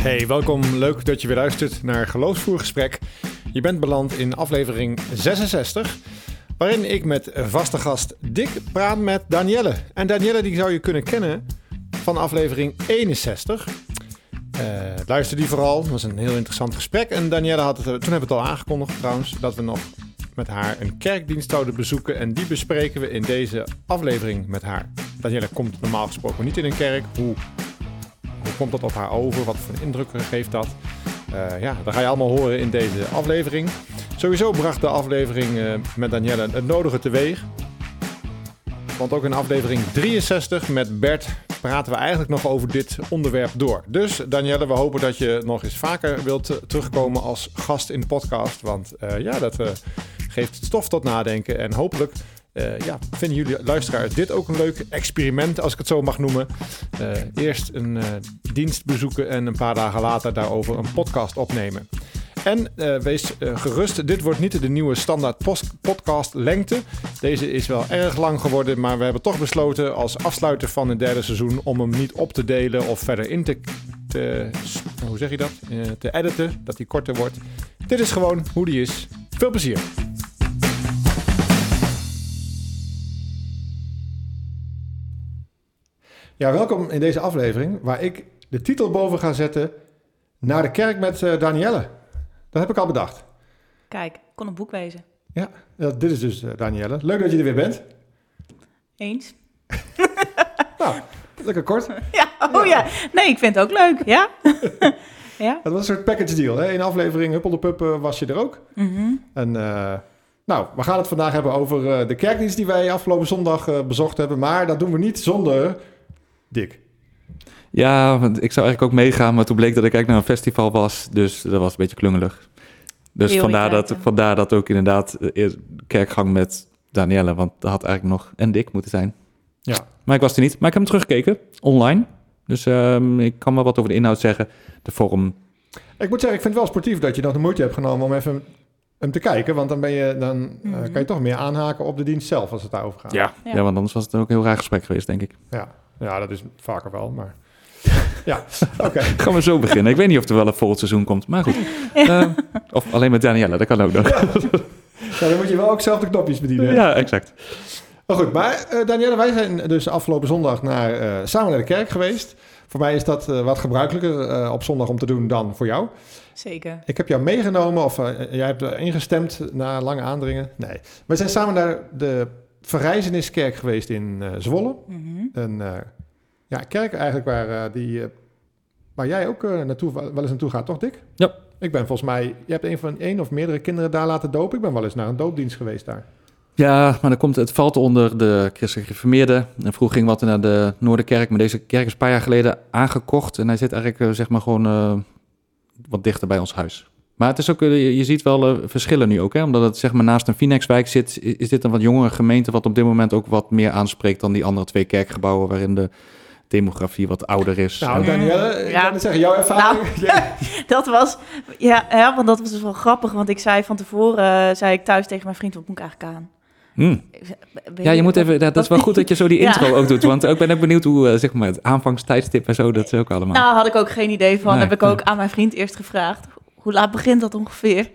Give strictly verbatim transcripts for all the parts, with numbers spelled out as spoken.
Hey, welkom. Leuk dat je weer luistert naar Geloofsvoergesprek. Je bent beland in aflevering zesenzestig, waarin ik met vaste gast Dick praat met Danielle. En Danielle die zou je kunnen kennen van aflevering eenenzestig. Uh, luister die vooral, dat was een heel interessant gesprek. En Danielle had het, toen hebben we het al aangekondigd trouwens, dat we nog met haar een kerkdienst zouden bezoeken. En die bespreken we in deze aflevering met haar. Danielle komt normaal gesproken niet in een kerk. Hoe, hoe komt dat op haar over? Wat voor indruk geeft dat? Uh, ja, dat ga je allemaal horen in deze aflevering. Sowieso bracht de aflevering uh, met Danielle het nodige teweeg. Want ook in aflevering drieënzestig met Bert praten we eigenlijk nog over dit onderwerp door. Dus Danielle, we hopen dat je nog eens vaker wilt uh, terugkomen als gast in de podcast. Want uh, ja, dat uh, geeft stof tot nadenken. En hopelijk uh, ja, vinden jullie luisteraars dit ook een leuk experiment, als ik het zo mag noemen. Uh, eerst een uh, dienst bezoeken en een paar dagen later daarover een podcast opnemen. En uh, wees uh, gerust, dit wordt niet de nieuwe standaard post- podcast lengte. Deze is wel erg lang geworden, maar we hebben toch besloten als afsluiter van het derde seizoen om hem niet op te delen of verder in te, te hoe zeg je dat? Uh, te editen, dat hij korter wordt. Dit is gewoon hoe die is. Veel plezier. Ja, welkom in deze aflevering waar ik de titel boven ga zetten: Naar de kerk met uh, Danielle. Dat heb ik al bedacht. Kijk, kon een boek wezen. Ja, ja dit is dus uh, Danielle. Leuk dat je er weer bent. Eens. Nou, lekker kort. Ja, oh ja. ja. Nee, ik vind het ook leuk. Ja. ja. Het was een soort package deal. Hè? In aflevering Huppel de Pup uh, was je er ook. Mm-hmm. En uh, nou, we gaan het vandaag hebben over uh, de kerkdienst die wij afgelopen zondag uh, bezocht hebben. Maar dat doen we niet zonder Dick. Ja, want ik zou eigenlijk ook meegaan, maar toen bleek dat ik eigenlijk naar een festival was. Dus dat was een beetje klungelig. Dus vandaar dat, vandaar dat ook inderdaad kerkgang met Danielle. Want dat had eigenlijk nog en Dick moeten zijn. Ja. Maar ik was er niet. Maar ik heb hem teruggekeken, online. Dus um, ik kan wel wat over de inhoud zeggen. De vorm. Ik moet zeggen, ik vind het wel sportief dat je nog de moeite hebt genomen om even hem te kijken. Want dan, ben je, dan mm-hmm. uh, kan je toch meer aanhaken op de dienst zelf als het daarover gaat. Ja, ja. ja want anders was het ook een heel raar gesprek geweest, denk ik. Ja, ja dat is vaker wel, maar... Ja, oké. Okay. Gaan we zo beginnen. Ik weet niet of er wel een volgend seizoen komt, maar goed. Ja. Uh, of alleen met Danielle, dat kan ook nog. Ja. Ja, dan moet je wel ook zelf de knopjes bedienen. Ja, exact. Maar goed, maar uh, Danielle, wij zijn dus afgelopen zondag naar, uh, samen naar de kerk geweest. Voor mij is dat uh, wat gebruikelijker uh, op zondag om te doen dan voor jou. Zeker. Ik heb jou meegenomen, of uh, jij hebt er ingestemd na lange aandringen. Nee, wij zijn samen naar de Verrijzeniskerk geweest in uh, Zwolle. Mm-hmm. Een uh, ja, kerk eigenlijk waar, uh, die, uh, waar jij ook uh, naartoe, wel eens naartoe gaat, toch Dick? Ja. Ik ben volgens mij, je hebt een van één of meerdere kinderen daar laten dopen. Ik ben wel eens naar een doopdienst geweest daar. Ja, maar dan komt, het valt onder de christelijke gereformeerden. En vroeger ging wat naar de Noorderkerk, maar deze kerk is een paar jaar geleden aangekocht. En hij zit eigenlijk uh, zeg maar gewoon uh, wat dichter bij ons huis. Maar het is ook, uh, je ziet wel uh, verschillen nu ook, hè? Omdat het zeg maar naast een Vinex-wijk zit, is dit een wat jongere gemeente wat op dit moment ook wat meer aanspreekt dan die andere twee kerkgebouwen waarin de demografie wat ouder is. Nou, Danielle, ik ja. kan het zeggen, jouw ervaring... Nou, dat was... Ja, ja, want dat was dus wel grappig, want ik zei van tevoren, uh, zei ik thuis tegen mijn vriend, wat moet ik eigenlijk aan? Hmm. Ja, je moet even, dat is wel goed dat je zo die intro ja. ook doet, want ik ben ook benieuwd hoe, uh, zeg maar, het aanvangstijdstip en zo, dat is ook allemaal. Nou, had ik ook geen idee van, nee, heb ik nee. ook aan mijn vriend eerst gevraagd. Hoe laat begint dat ongeveer?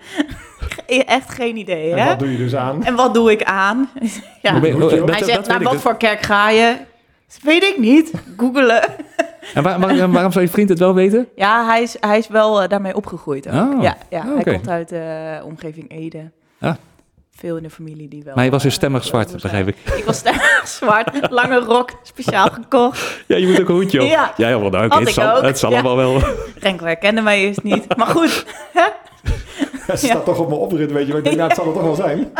Echt geen idee, hè? En wat doe je dus aan? En wat doe ik aan? Ja. Hoe ben, hoe, Hij dat, zegt, dat nou, wat dus. voor kerk ga je? Dat weet ik niet. Googelen. En waar, waar, waarom zou je vriend het wel weten? Ja, hij is, hij is wel uh, daarmee opgegroeid ook. Oh, ja, ja, oh, hij okay. komt uit de uh, omgeving Ede. Ah. Veel in de familie die wel... Maar je was dus uh, stemmig zwart, begrijp ik. Ik was stemmig zwart. Lange rok, speciaal gekocht. Ja, je moet ook een hoedje op. Ja, ja nou, oké, okay, het, zal, het zal ja. allemaal wel. Renko herkende mij eerst niet. Maar goed. Ze staat ja. toch op mijn oprit, weet je. Maar ik denk, nou, het zal er toch wel zijn.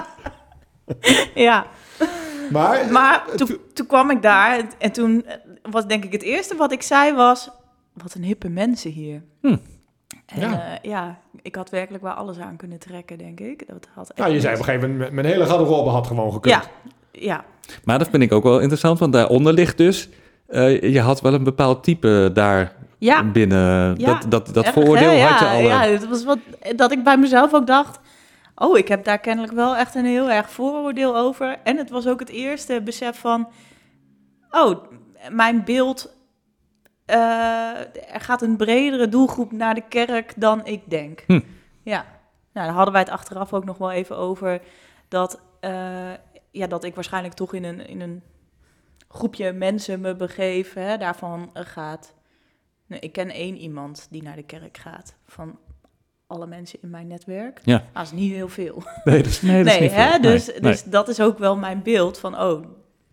Ja. Maar, maar toen, toen kwam ik daar en toen was denk ik het eerste wat ik zei was... Wat een hippe mensen hier. Hm. En ja. Uh, ja, ik had werkelijk wel alles aan kunnen trekken, denk ik. Dat had echt nou, je zei op een gegeven moment, mijn hele garderobe had gewoon gekund. Ja, ja. Maar dat vind ik ook wel interessant, want daaronder ligt dus... Uh, je had wel een bepaald type daar ja. binnen. Ja. Dat, dat, dat vooroordeel ja, had je al... Ja, het was wat dat ik bij mezelf ook dacht... Oh, ik heb daar kennelijk wel echt een heel erg vooroordeel over. En het was ook het eerste besef van... Oh, mijn beeld... uh, er gaat een bredere doelgroep naar de kerk dan ik denk. Hm. Ja, nou, daar hadden wij het achteraf ook nog wel even over. Dat, uh, ja, dat ik waarschijnlijk toch in een, in een groepje mensen me begeef. Hè, daarvan gaat... Nee, ik ken één iemand die naar de kerk gaat. Van alle mensen in mijn netwerk. Ja. Nou, dat is niet heel veel. Nee, dat is, nee, dat is nee, niet hè? veel. Dus, Nee, dus nee. dat is ook wel mijn beeld van... Oh,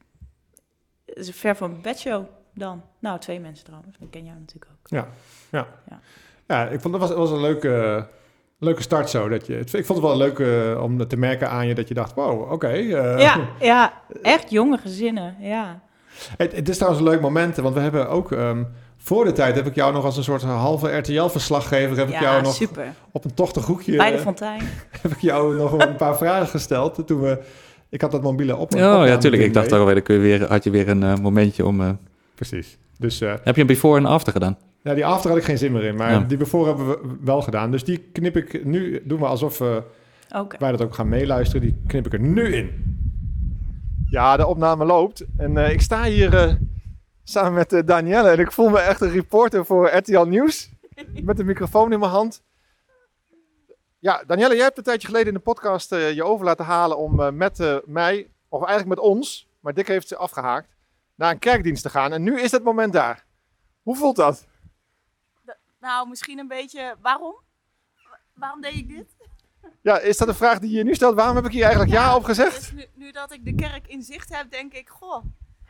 het is ver van bedshow dan. Nou, twee mensen trouwens. Ik ken jou natuurlijk ook. Ja, ja. Ja. ja ik vond dat was, was een leuke, leuke start zo. Dat je, ik vond het wel leuk uh, om te merken aan je dat je dacht, wow, oké. Okay, uh, ja, ja, echt jonge gezinnen, ja. Het, het is trouwens een leuk moment, want we hebben ook... Um, voor de tijd heb ik jou nog als een soort halve R T L-verslaggever... heb ja, ik jou nog super. op een tochtig hoekje... Bij de fontein. heb ik jou nog een paar vragen gesteld. Toen we, ik had dat mobiele op. Oh ja, tuurlijk. Ik dacht alweer, dan kun je weer, had je weer een uh, momentje om... Uh... Precies. Dus, uh, heb je een before en after gedaan? Ja, die after had ik geen zin meer in. Maar ja. die before hebben we wel gedaan. Dus die knip ik nu... Doen we alsof uh, okay. wij dat ook gaan meeluisteren. Die knip ik er nu in. Ja, de opname loopt. En uh, ik sta hier... Uh, Samen met uh, Danielle. En ik voel me echt een reporter voor R T L Nieuws. Met een microfoon in mijn hand. Ja, Danielle, jij hebt een tijdje geleden in de podcast uh, je over laten halen om uh, met uh, mij, of eigenlijk met ons, maar Dick heeft ze afgehaakt, naar een kerkdienst te gaan. En nu is het moment daar. Hoe voelt dat? De, nou, misschien een beetje, waarom? Waarom deed ik dit? Ja, is dat een vraag die je nu stelt? Waarom heb ik hier eigenlijk ja, ja op gezegd? Dus nu, nu dat ik de kerk in zicht heb, denk ik, goh...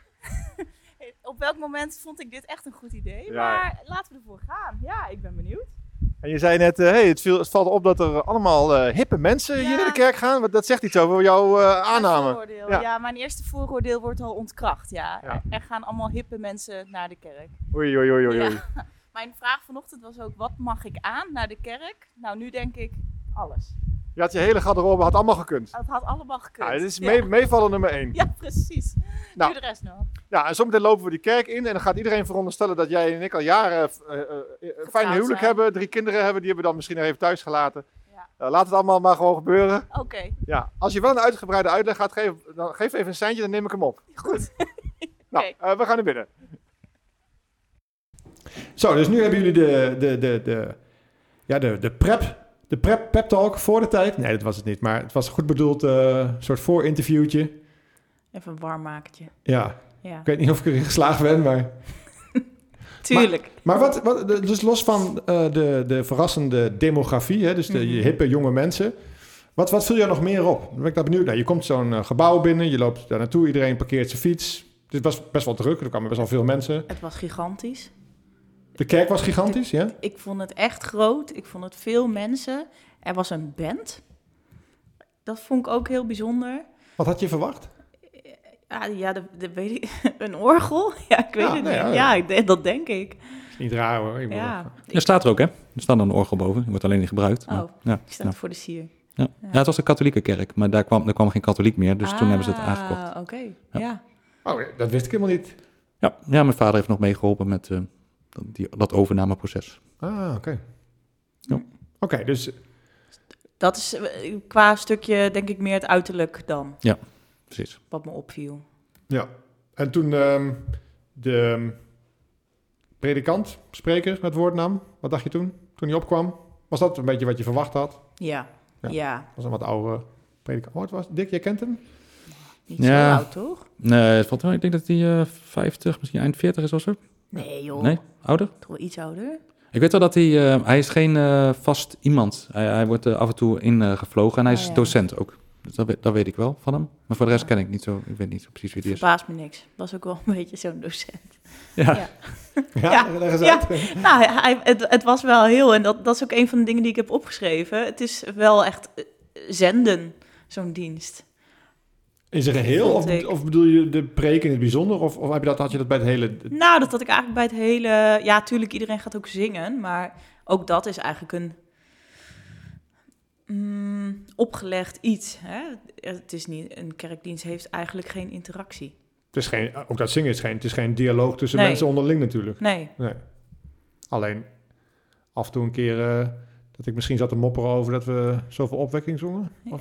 Op welk moment vond ik dit echt een goed idee? Ja. Maar laten we ervoor gaan. Ja, ik ben benieuwd. En je zei net, uh, hey, het, viel, het valt op dat er allemaal uh, hippe mensen ja. hier naar de kerk gaan. Want dat zegt iets over jouw uh, aanname. Vooroordeel. Ja. ja, mijn eerste vooroordeel wordt al ontkracht. Ja. Ja. Er, er gaan allemaal hippe mensen naar de kerk. Oei, oei, oei, oei. Ja. Mijn vraag vanochtend was ook, wat mag ik aan naar de kerk? Nou, nu denk ik, alles. Je had je hele garderobe, had allemaal gekund. Het had allemaal gekund. Ja, dit is mee, ja. meevallen nummer één. Ja, precies. Nou, nu de rest nog. Ja, en zometeen lopen we die kerk in en dan gaat iedereen veronderstellen dat jij en ik al jaren uh, uh, een fijn huwelijk zijn. hebben, drie kinderen hebben, die hebben we dan misschien nog even thuis gelaten. Ja. Uh, laat het allemaal maar gewoon gebeuren. Oké. Okay. Ja, als je wel een uitgebreide uitleg gaat geven, dan geef even een seintje, dan neem ik hem op. Goed. Nou, okay. uh, we gaan naar binnen. Zo, dus nu hebben jullie de, de, de, de, ja, de, de prep. De prep, pep talk voor de tijd. Nee, dat was het niet. Maar het was een goed bedoeld uh, soort voorinterviewtje. Even een warmmakertje. Ja. ja. Ik weet niet of ik erin geslaagd ben, maar... Tuurlijk. Maar, maar wat, wat, dus los van uh, de, de verrassende demografie, hè, dus de mm-hmm. hippe jonge mensen... Wat, wat viel jou nog meer op? Dan ben ik daar benieuwd naar. Je komt zo'n uh, gebouw binnen, je loopt daar naartoe, iedereen parkeert zijn fiets. Het was best wel druk, er kwamen best wel veel mensen. Het was gigantisch. De kerk was gigantisch, de, ja? Ik vond het echt groot. Ik vond het veel mensen. Er was een band. Dat vond ik ook heel bijzonder. Wat had je verwacht? Ja, ja de, de, weet ik, een orgel? Ja, ik weet ja, het nee, niet. Ja, ja, ik, dat denk ik. Is niet raar hoor. Ik ja. Er staat er ook, hè? Er staat dan een orgel boven. Die wordt alleen niet gebruikt. Oh, maar, ja, ik sta ja. voor de sier. Ja. Ja. ja, het was een katholieke kerk, maar daar kwam, daar kwam geen katholiek meer. Dus ah, toen hebben ze het aangekocht. oké. Okay. Ja. Ja. Oh, dat wist ik helemaal niet. Ja, ja mijn vader heeft nog meegeholpen met uh, die, dat overnameproces. Ah, oké. Okay. Ja. Oké, okay, dus... Dat is qua stukje, denk ik, meer het uiterlijk dan. Ja, precies. Wat me opviel. Ja, en toen um, de predikant, spreker, het woord nam, wat dacht je toen, toen hij opkwam? Was dat een beetje wat je verwacht had? Ja, ja. ja. Was een wat oude predikant. Wat was Dick, jij kent hem? Niet zo ja. oud, toch? Nee, valt wel. Ik denk dat hij uh, vijftig, misschien eind veertig is of zo. Nee, joh. Nee, ouder? Toch wel iets ouder? Ik weet wel dat hij, uh, hij is geen uh, vast iemand. Hij, hij wordt uh, af en toe ingevlogen uh, en hij is oh, ja. docent ook. Dus dat weet, dat weet ik wel van hem. Maar voor de rest ja. ken ik niet zo, ik weet niet zo precies wie die is. Verbaast me niks. Was ook wel een beetje zo'n docent. Ja. Ja, ja, ja, leg eens uit. Ja. Nou, hij, het, het was wel heel, en dat, dat is ook een van de dingen die ik heb opgeschreven. Het is wel echt zenden, zo'n dienst. In zijn geheel? Of, of bedoel je de preek in het bijzonder? Of, of heb je dat, had je dat bij het hele... Nou, dat had ik eigenlijk bij het hele... Ja, tuurlijk, iedereen gaat ook zingen. Maar ook dat is eigenlijk een mm, opgelegd iets. Hè? Het is niet... Een kerkdienst heeft eigenlijk geen interactie. Het is geen... Ook dat zingen is geen... Het is geen dialoog tussen nee. mensen onderling natuurlijk. Nee. nee. Alleen af en toe een keer... Uh, dat ik misschien zat te mopperen over dat we zoveel opwekking zongen. Of...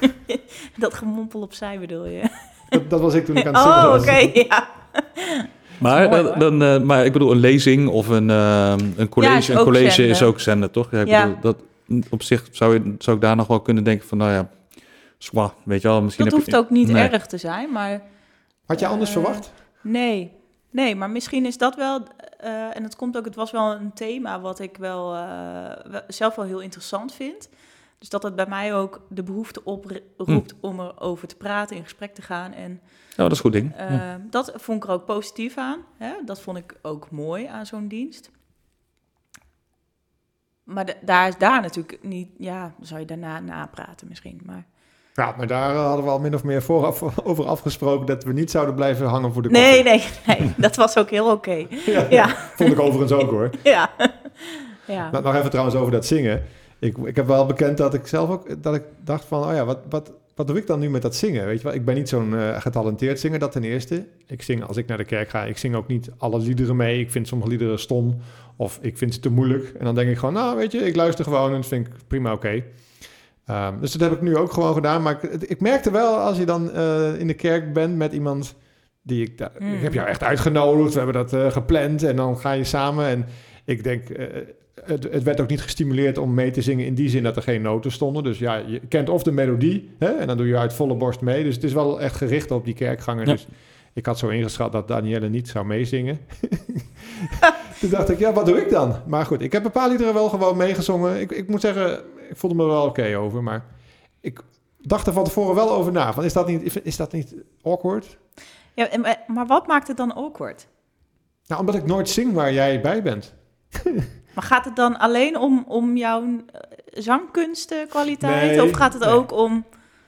Dat gemompel opzij bedoel je? Dat, dat was ik toen ik aan het zingen oh, was. oké, okay, ja. Maar, mooi, dan, dan, uh, maar ik bedoel, een lezing of een, uh, een college, Ja, een college zenden. is ook zenden, toch? Ja, ik Ja. bedoel, dat, op zich zou, je, zou ik daar nog wel kunnen denken van, nou ja, zwa, weet je wel. Misschien Dat heb hoeft je, ook niet nee. erg te zijn, maar... Had je anders Uh, verwacht? Nee, nee, maar misschien is dat wel... Uh, en het komt ook, het was wel een thema wat ik wel uh, zelf wel heel interessant vind. Dus dat het bij mij ook de behoefte oproept hm. om erover te praten, in gesprek te gaan. En ja, dat is een goed ding. Uh, ja. Dat vond ik er ook positief aan. Hè? Dat vond ik ook mooi aan zo'n dienst. Maar de, daar is daar natuurlijk niet... Ja, dan zou je daarna napraten misschien, maar... Ja, maar daar hadden we al min of meer vooraf over afgesproken dat we niet zouden blijven hangen voor de koffie. Nee, nee, nee. Dat was ook heel oké. Okay. Ja, ja. Vond ik overigens ook hoor. Ja. ja. Maar nog even trouwens over dat zingen. Ik, ik heb wel bekend dat ik zelf ook dat ik dacht van, oh ja, wat, wat, wat doe ik dan nu met dat zingen? Weet je wel, ik ben niet zo'n uh, getalenteerd zinger, dat ten eerste. Ik zing als ik naar de kerk ga, ik zing ook niet alle liederen mee. Ik vind sommige liederen stom of ik vind ze te moeilijk. En dan denk ik gewoon, nou weet je, ik luister gewoon en dat vind ik prima oké. Okay. Um, dus dat heb ik nu ook gewoon gedaan. Maar ik, ik merkte wel, als je dan uh, in de kerk bent met iemand die ik... Da- mm. Ik heb jou echt uitgenodigd, we hebben dat uh, gepland en dan ga je samen. En ik denk, uh, het, het werd ook niet gestimuleerd om mee te zingen in die zin dat er geen noten stonden. Dus ja, je kent of de melodie hè, en dan doe je uit volle borst mee. Dus het is wel echt gericht op die kerkganger. Ja. Dus ik had zo ingeschat dat Danielle niet zou meezingen. Toen dacht ik, ja, wat doe ik dan? Maar goed, ik heb een paar liederen wel gewoon meegezongen. Ik, ik moet zeggen... Ik voelde me er wel oké okay over, maar ik dacht er van tevoren wel over na. Van, is, dat niet, is dat niet awkward? Ja, maar wat maakt het dan awkward? Nou, omdat ik nooit zing waar jij bij bent. Maar gaat het dan alleen om, om jouw zangkunstenkwaliteit? Nee, of gaat het nee. ook om...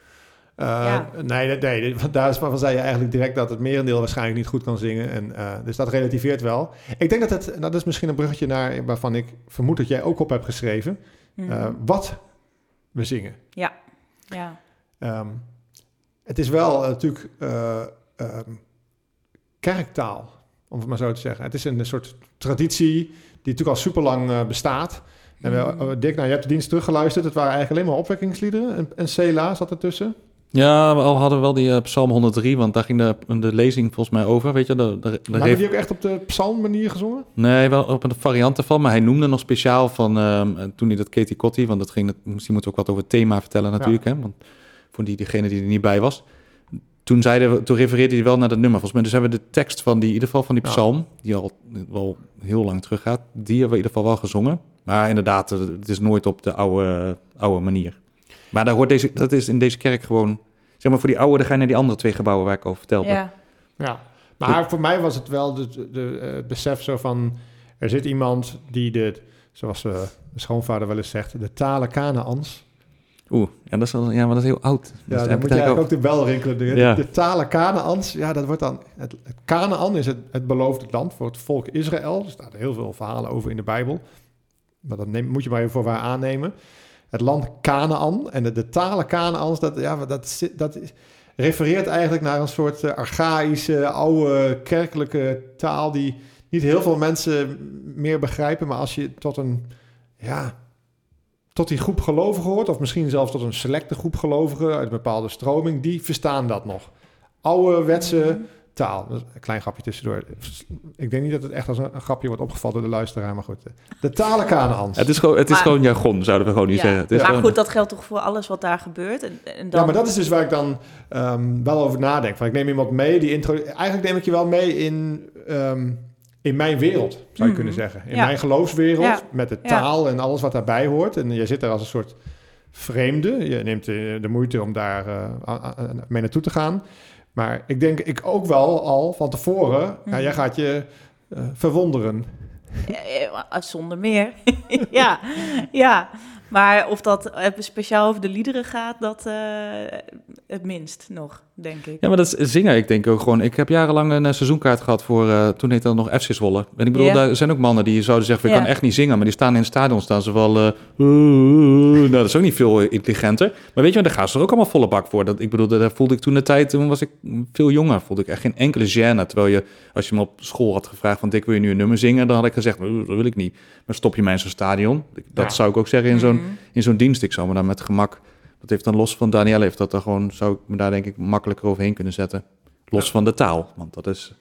Uh, ja. Nee, nee, daar is, zei je eigenlijk direct dat het merendeel waarschijnlijk niet goed kan zingen. En, uh, dus dat relativeert wel. Ik denk dat het, nou, dat is misschien een bruggetje naar waarvan ik vermoed dat jij ook op hebt geschreven. Uh, wat we zingen. Ja, ja. Um, het is wel uh, natuurlijk uh, um, kerktaal, om het maar zo te zeggen. Het is een soort traditie die natuurlijk al super lang uh, bestaat. En we, uh, Dick, nou, je hebt de dienst teruggeluisterd. Het waren eigenlijk alleen maar opwekkingsliederen. En, en Sela zat ertussen. Ja, we hadden we wel die uh, Psalm honderdrie, want daar ging de, de lezing volgens mij over, weet je. De, de, de maar heb je die ook echt op de psalmmanier gezongen? Nee, wel op een variant ervan, maar hij noemde nog speciaal van, uh, toen hij dat Katie Cotty, want dat ging, misschien moeten we ook wat over het thema vertellen natuurlijk, ja. hè, want voor die, diegene die er niet bij was. Toen, zeiden we, toen refereerde hij wel naar dat nummer, volgens mij. Dus hebben we de tekst van die, in ieder geval van die psalm, ja. die al wel heel lang terug gaat, die hebben we in ieder geval wel gezongen. Maar inderdaad, het is nooit op de oude, oude manier. Maar daar hoort deze, dat is in deze kerk gewoon... Zeg maar, voor die oude, dan ga je naar die andere twee gebouwen waar ik over vertelde. Ja, ja. Maar de, voor mij was het wel de, de, de, het besef zo van... Er zit iemand die de, zoals uh, de schoonvader wel eens zegt... de talen Kanaans. Oeh, ja, dat is wel, ja, maar dat is heel oud. Ja, dus dan moet je eigenlijk ook, ook de bel rinkelen. De, ja. de, de talen Kanaans, ja, dat wordt dan... Het, het Kanaan is het, het beloofde land voor het volk Israël. Er staan heel veel verhalen over in de Bijbel. Maar dat neem, moet je maar even voor waar aannemen. Het land Kanaan en de, de talen Kanaans, dat, ja, dat, dat refereert eigenlijk naar een soort uh, archaïsche, oude, kerkelijke taal die niet heel veel mensen meer begrijpen. Maar als je tot een, ja, tot die groep gelovigen hoort, of misschien zelfs tot een selecte groep gelovigen uit een bepaalde stroming, die verstaan dat nog. Ouderwetse taal. Een klein grapje tussendoor. Ik denk niet dat het echt als een, een grapje wordt opgevat door de luisteraar, maar goed. De talen Kanaans. Het is gewoon, het is maar, gewoon jargon, zouden we gewoon niet ja, zeggen. Het is maar gewoon, goed, dat geldt toch voor alles wat daar gebeurt? En, en dan... Ja, maar dat is dus waar ik dan um, wel over nadenk. Van, ik neem iemand mee, die intro... Eigenlijk neem ik je wel mee in, um, in mijn wereld, zou je mm. kunnen zeggen. In ja. mijn geloofswereld, ja. met de taal ja. en alles wat daarbij hoort. En je zit er als een soort vreemde. Je neemt de, de moeite om daar uh, mee naartoe te gaan. Maar ik denk ik ook wel al van tevoren... Mm. Ja, jij gaat je uh, verwonderen. Ja, zonder meer. ja, ja. Maar of dat speciaal over de liederen gaat, dat uh, het minst nog, denk ik. Ja, maar dat is zingen. Ik denk ook gewoon... Ik heb jarenlang een seizoenkaart gehad voor... Uh, toen heette dat nog F C Zwolle. En ik bedoel, yeah. daar zijn ook mannen die zouden zeggen... Ik ja. kan echt niet zingen, maar die staan in het stadion... staan ze wel... Uh, uh, uh, nou, dat is ook niet veel intelligenter. Maar weet je, daar gaan ze er ook allemaal volle bak voor. Dat, ik bedoel, daar voelde ik toen de tijd... Toen was ik veel jonger. Voelde ik echt geen enkele gêne. Terwijl je, als je me op school had gevraagd... van Dick, wil je nu een nummer zingen? Dan had ik gezegd, dat wil ik niet. Maar stop je mij in zo'n stadion? Dat ja. zou ik ook zeggen in zo'n... Mm-hmm. In zo'n dienst, ik zou me daar met gemak... Dat heeft dan los van Danielle, heeft dat dan gewoon... Zou ik me daar denk ik makkelijker overheen kunnen zetten. Los ja. van de taal, want dat is...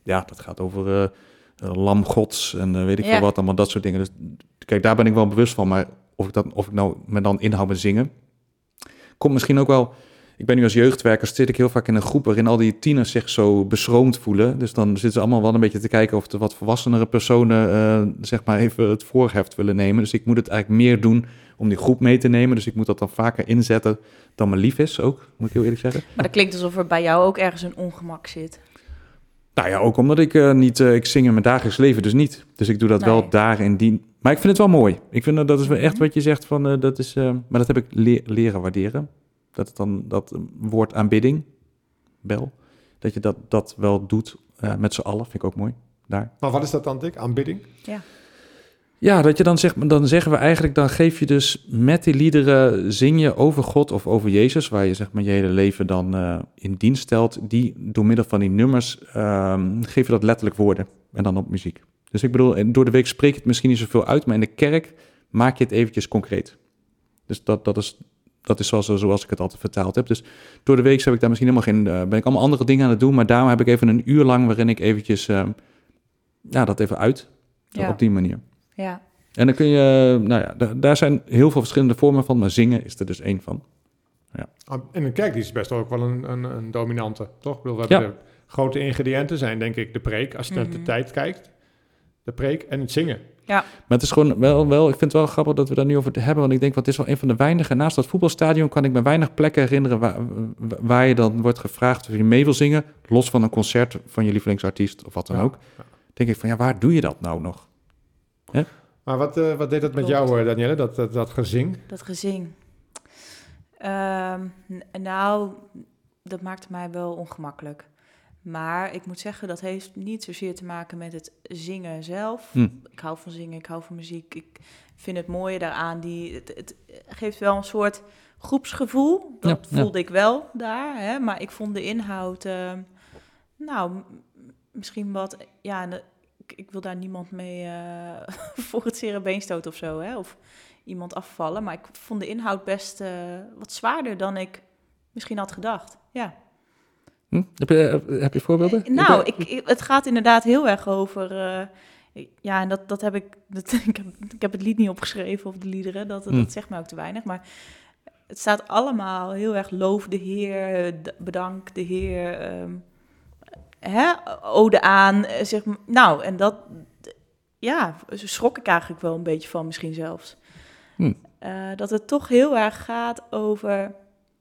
ja, dat gaat over uh, uh, lam gods en uh, weet ik Ja. veel wat, allemaal dat soort dingen. Dus kijk, daar ben ik wel bewust van. Maar of ik, dat, of ik nou me dan inhoud met zingen, komt misschien ook wel... Ik ben nu als jeugdwerker, zit ik heel vaak in een groep waarin al die tieners zich zo beschroomd voelen. Dus dan zitten ze allemaal wel een beetje te kijken of de wat volwassenere personen, uh, zeg maar, even het voorheft willen nemen. Dus ik moet het eigenlijk meer doen om die groep mee te nemen. Dus ik moet dat dan vaker inzetten dan me lief is ook, moet ik heel eerlijk zeggen. Maar dat klinkt alsof er bij jou ook ergens een ongemak zit. Nou ja, ook omdat ik uh, niet, uh, ik zing in mijn dagelijks leven dus niet. Dus ik doe dat Nee. wel daar in die... Maar ik vind het wel mooi. Ik vind dat, dat is wel echt wat je zegt van, uh, dat is... Uh, maar dat heb ik le- leren waarderen. Dat het dan, dat woord aanbidding, bel, dat je dat, dat wel doet uh, met z'n allen, vind ik ook mooi, daar. Maar wat is dat dan, Dick? Aanbidding? Ja. Ja, dat je dan zegt, dan zeggen we eigenlijk, dan geef je dus met die liederen, zing je over God of over Jezus, waar je zeg maar je hele leven dan uh, in dienst stelt, die door middel van die nummers uh, geef je dat letterlijk woorden en dan op muziek. Dus ik bedoel, door de week spreek je het misschien niet zoveel uit, maar in de kerk maak je het eventjes concreet. Dus dat, dat is... Dat is zoals, zoals ik het altijd vertaald heb. Dus door de week heb ik daar misschien helemaal geen... Uh, ben ik allemaal andere dingen aan het doen. Maar daarom heb ik even een uur lang waarin ik eventjes... Uh, ja, dat even uit. Ja. Op die manier. Ja. En dan kun je... Nou ja, d- daar zijn heel veel verschillende vormen van. Maar zingen is er dus één van. Ja. In een kerkdienst is best ook wel een, een, een dominante, toch? Ik bedoel, we hebben Ja. de grote ingrediënten zijn denk ik de preek. Als je naar Mhm. de tijd kijkt. De preek en het zingen. Ja. Maar het is gewoon wel, wel... Ik vind het wel grappig dat we daar nu over hebben. Want ik denk, wat is wel een van de weinige... Naast dat voetbalstadion kan ik me weinig plekken herinneren... waar, waar je dan wordt gevraagd of je mee wil zingen... los van een concert van je lievelingsartiest of wat dan Ja. ook. Ja. Denk ik van, ja, waar doe je dat nou nog? Maar wat, uh, wat deed dat met Klopt. jou, uh, Danielle, dat, dat, dat gezing? Dat gezing. Um, n- nou, dat maakte mij wel ongemakkelijk. Maar ik moet zeggen, dat heeft niet zozeer te maken met het zingen zelf. Hm. Ik hou van zingen, ik hou van muziek. Ik vind het mooie daaraan. Die, het, het geeft wel een soort groepsgevoel. Dat Ja, ja. voelde ik wel daar. Hè? Maar ik vond de inhoud, uh, nou, m- misschien wat... Ja, de, ik, ik wil daar niemand mee uh, voor het zere been stoten of zo. Hè? Of iemand afvallen. Maar ik vond de inhoud best uh, wat zwaarder dan ik misschien had gedacht. Ja. Hm? Heb, je, heb je voorbeelden? Eh, Nou, ik, ik, het gaat inderdaad heel erg over... Uh, ja, en dat, dat heb ik... Dat, ik, heb, ik heb het lied niet opgeschreven of de liederen. Dat, Hm. dat zegt mij ook te weinig. Maar het staat allemaal heel erg... Loof de Heer, d- bedank de Heer... Um, hè, ode aan. eh, Zeg, maar- nou, en dat... d- Ja, schrok ik eigenlijk wel een beetje van misschien zelfs. Hm. Uh, dat het toch heel erg gaat over...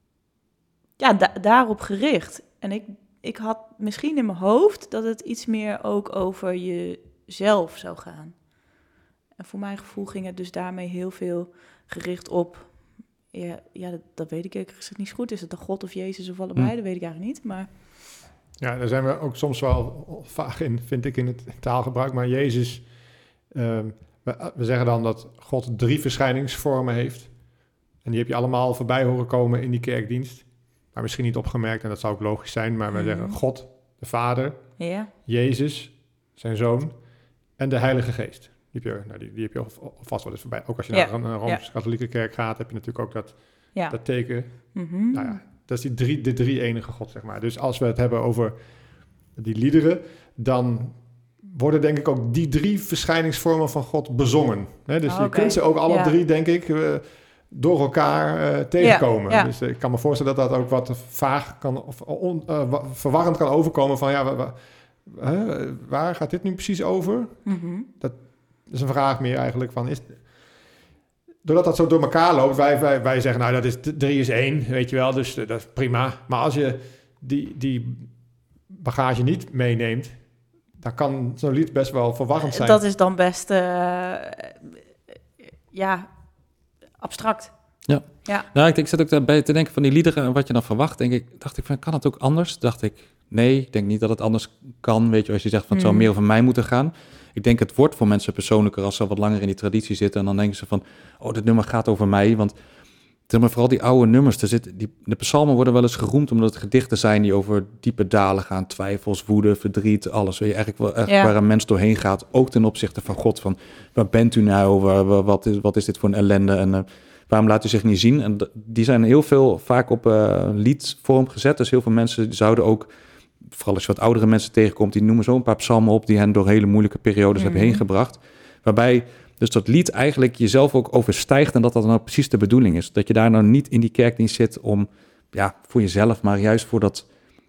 Ja, da- daarop gericht. En ik, ik had misschien in mijn hoofd dat het iets meer ook over jezelf zou gaan. En voor mijn gevoel ging het dus daarmee heel veel gericht op... Ja, ja dat, dat weet ik eigenlijk gezegd niet zo goed. Is het dan God of Jezus of allebei? Hm. Dat weet ik eigenlijk niet, maar... Ja, daar zijn we ook soms wel vaag in, vind ik, in het taalgebruik. Maar Jezus, um, we, we zeggen dan dat God drie verschijningsvormen heeft. En die heb je allemaal voorbij horen komen in die kerkdienst. Maar misschien niet opgemerkt, en dat zou ook logisch zijn. Maar we Mhm. zeggen God, de Vader, Ja, Jezus, zijn Zoon en de Heilige Geest. Die heb je, nou, die, die heb je al- al vast wel eens voorbij. Ook als je Ja, naar een Rooms-Katholieke kerk gaat, heb je natuurlijk ook dat, ja. dat teken. Mhm. Nou ja, dat is die drie, de drie enige God, zeg maar. Dus als we het hebben over die liederen, dan worden denk ik ook die drie verschijningsvormen van God bezongen. Hè? Dus Ah, je oké. kunt ze ook alle Ja. drie, denk ik, uh, door elkaar uh, tegenkomen. Ja, ja. Dus uh, ik kan me voorstellen dat dat ook wat vaag kan, of on, uh, wa- verwarrend kan overkomen van, ja, wa, wa, uh, waar gaat dit nu precies over? Mhm. Dat is een vraag meer eigenlijk van, is... Doordat dat zo door elkaar loopt, wij, wij, wij zeggen, nou, dat is drie is één, weet je wel, dus uh, dat is prima. Maar als je die, die bagage niet meeneemt, dan kan zo'n lied best wel verwarrend zijn. Dat is dan best... Uh, ja, abstract. Ja. Ja. Nou, ik, ik zat ook daarbij te denken van die liederen en wat je dan verwacht. Denk ik, dacht ik van, kan het ook anders? Dacht ik, nee, ik denk niet dat het anders kan. Weet je, als je zegt van, het zou Mm. meer over mij moeten gaan. Ik denk, het wordt voor mensen persoonlijker als ze wat langer in die traditie zitten. En dan denken ze van, oh, dit nummer gaat over mij. Want zeg maar, vooral die oude nummers, er zit, die, de psalmen worden wel eens geroemd omdat het gedichten zijn die over diepe dalen gaan. Twijfels, woede, verdriet, alles. Weet je, eigenlijk wel, echt Ja. waar een mens doorheen gaat. Ook ten opzichte van God. Van, waar bent u nou? Waar, waar- wat, is, wat is dit voor een ellende? En uh, waarom laat u zich niet zien? En d- die zijn heel veel vaak op uh, liedvorm gezet. Dus heel veel mensen zouden ook vooral als je wat oudere mensen tegenkomt, die noemen zo een paar psalmen op die hen door hele moeilijke periodes Mm-hmm. hebben heen gebracht. Waarbij dus dat lied eigenlijk jezelf ook overstijgt en dat dat nou precies de bedoeling is. Dat je daar nou niet in die kerkdienst zit om, ja, voor jezelf, maar juist voor dat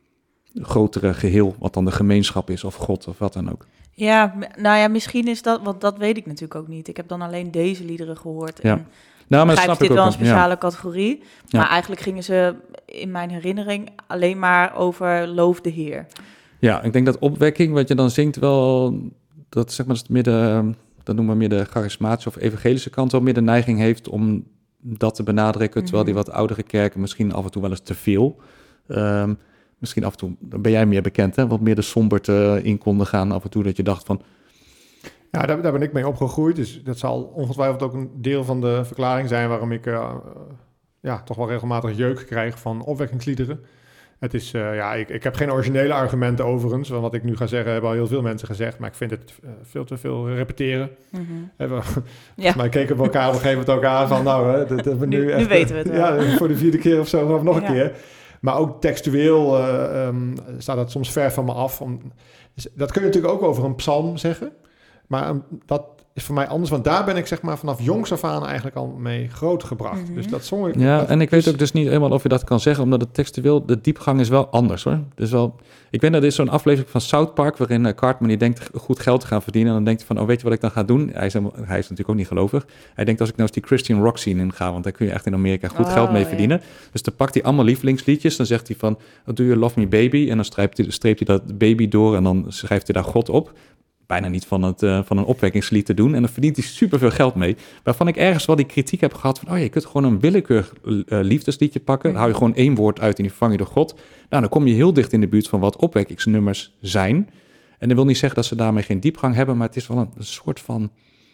grotere geheel, wat dan de gemeenschap is of God of wat dan ook. Ja, m- nou ja, misschien is dat, want dat weet ik natuurlijk ook niet. Ik heb dan alleen deze liederen gehoord. Ja. En Nou, maar dat begrijp snap dit ik wel ook een wel. Ja. speciale categorie. Ja. Maar eigenlijk gingen ze in mijn herinnering alleen maar over loof de Heer. Ja, ik denk dat opwekking, wat je dan zingt, wel, dat zeg maar, dat, meer de, dat noemen we meer de charismatische of evangelische kant, wel meer de neiging heeft om dat te benadrukken, terwijl die Mhm. wat oudere kerken misschien af en toe wel eens te veel. Um, misschien af en toe, dan ben jij meer bekend, hè, wat meer de somberte in konden gaan af en toe, dat je dacht van, Ja, daar, daar ben ik mee opgegroeid. Dus dat zal ongetwijfeld ook een deel van de verklaring zijn waarom ik uh, uh, ja, toch wel regelmatig jeuk krijg van opwekkingsliederen. Het is, uh, ja, ik, ik heb geen originele argumenten overigens. Want wat ik nu ga zeggen, hebben al heel veel mensen gezegd. Maar ik vind het uh, veel te veel repeteren. Mm-hmm. We, Ja. Maar keken we elkaar op een gegeven moment ook aan van, nou, hè, dat, dat we nu, Nu- nu echt, weten we het wel. Ja, voor de vierde keer of zo, of nog een Ja. keer. Maar ook textueel uh, um, staat dat soms ver van me af. Om, dus dat kun je natuurlijk ook over een psalm zeggen. Maar um, dat is voor mij anders, want daar ben ik zeg maar vanaf jongs af aan eigenlijk al mee grootgebracht. Mhm. Dus dat zong ik. ja, dat- en ik weet ook dus niet helemaal of je dat kan zeggen, omdat het textueel, de diepgang is wel anders hoor. Dus wel, ik weet dat er is zo'n aflevering van South Park, waarin uh, Cartman die denkt goed geld te gaan verdienen. En dan denkt hij van, oh weet je wat ik dan ga doen? Hij is, helemaal, hij is natuurlijk ook niet gelovig. Hij denkt, als ik nou eens die Christian rock scene in ga, want daar kun je echt in Amerika goed Oh, geld mee ja. verdienen. Dus dan pakt hij allemaal lievelingsliedjes, dan zegt hij van, oh, do you love me baby? En dan streept hij, streept hij dat baby door en dan schrijft hij daar God op. Bijna niet van, het, uh, van een opwekkingslied te doen. En dan verdient hij superveel geld mee. Waarvan ik ergens wel die kritiek heb gehad van, oh je kunt gewoon een willekeurig uh, liefdesliedje pakken. Dan hou je gewoon één woord uit en die vervang je door God. Nou, dan kom je heel dicht in de buurt van wat opwekkingsnummers zijn. En dat wil niet zeggen dat ze daarmee geen diepgang hebben, maar het is wel een, een soort van,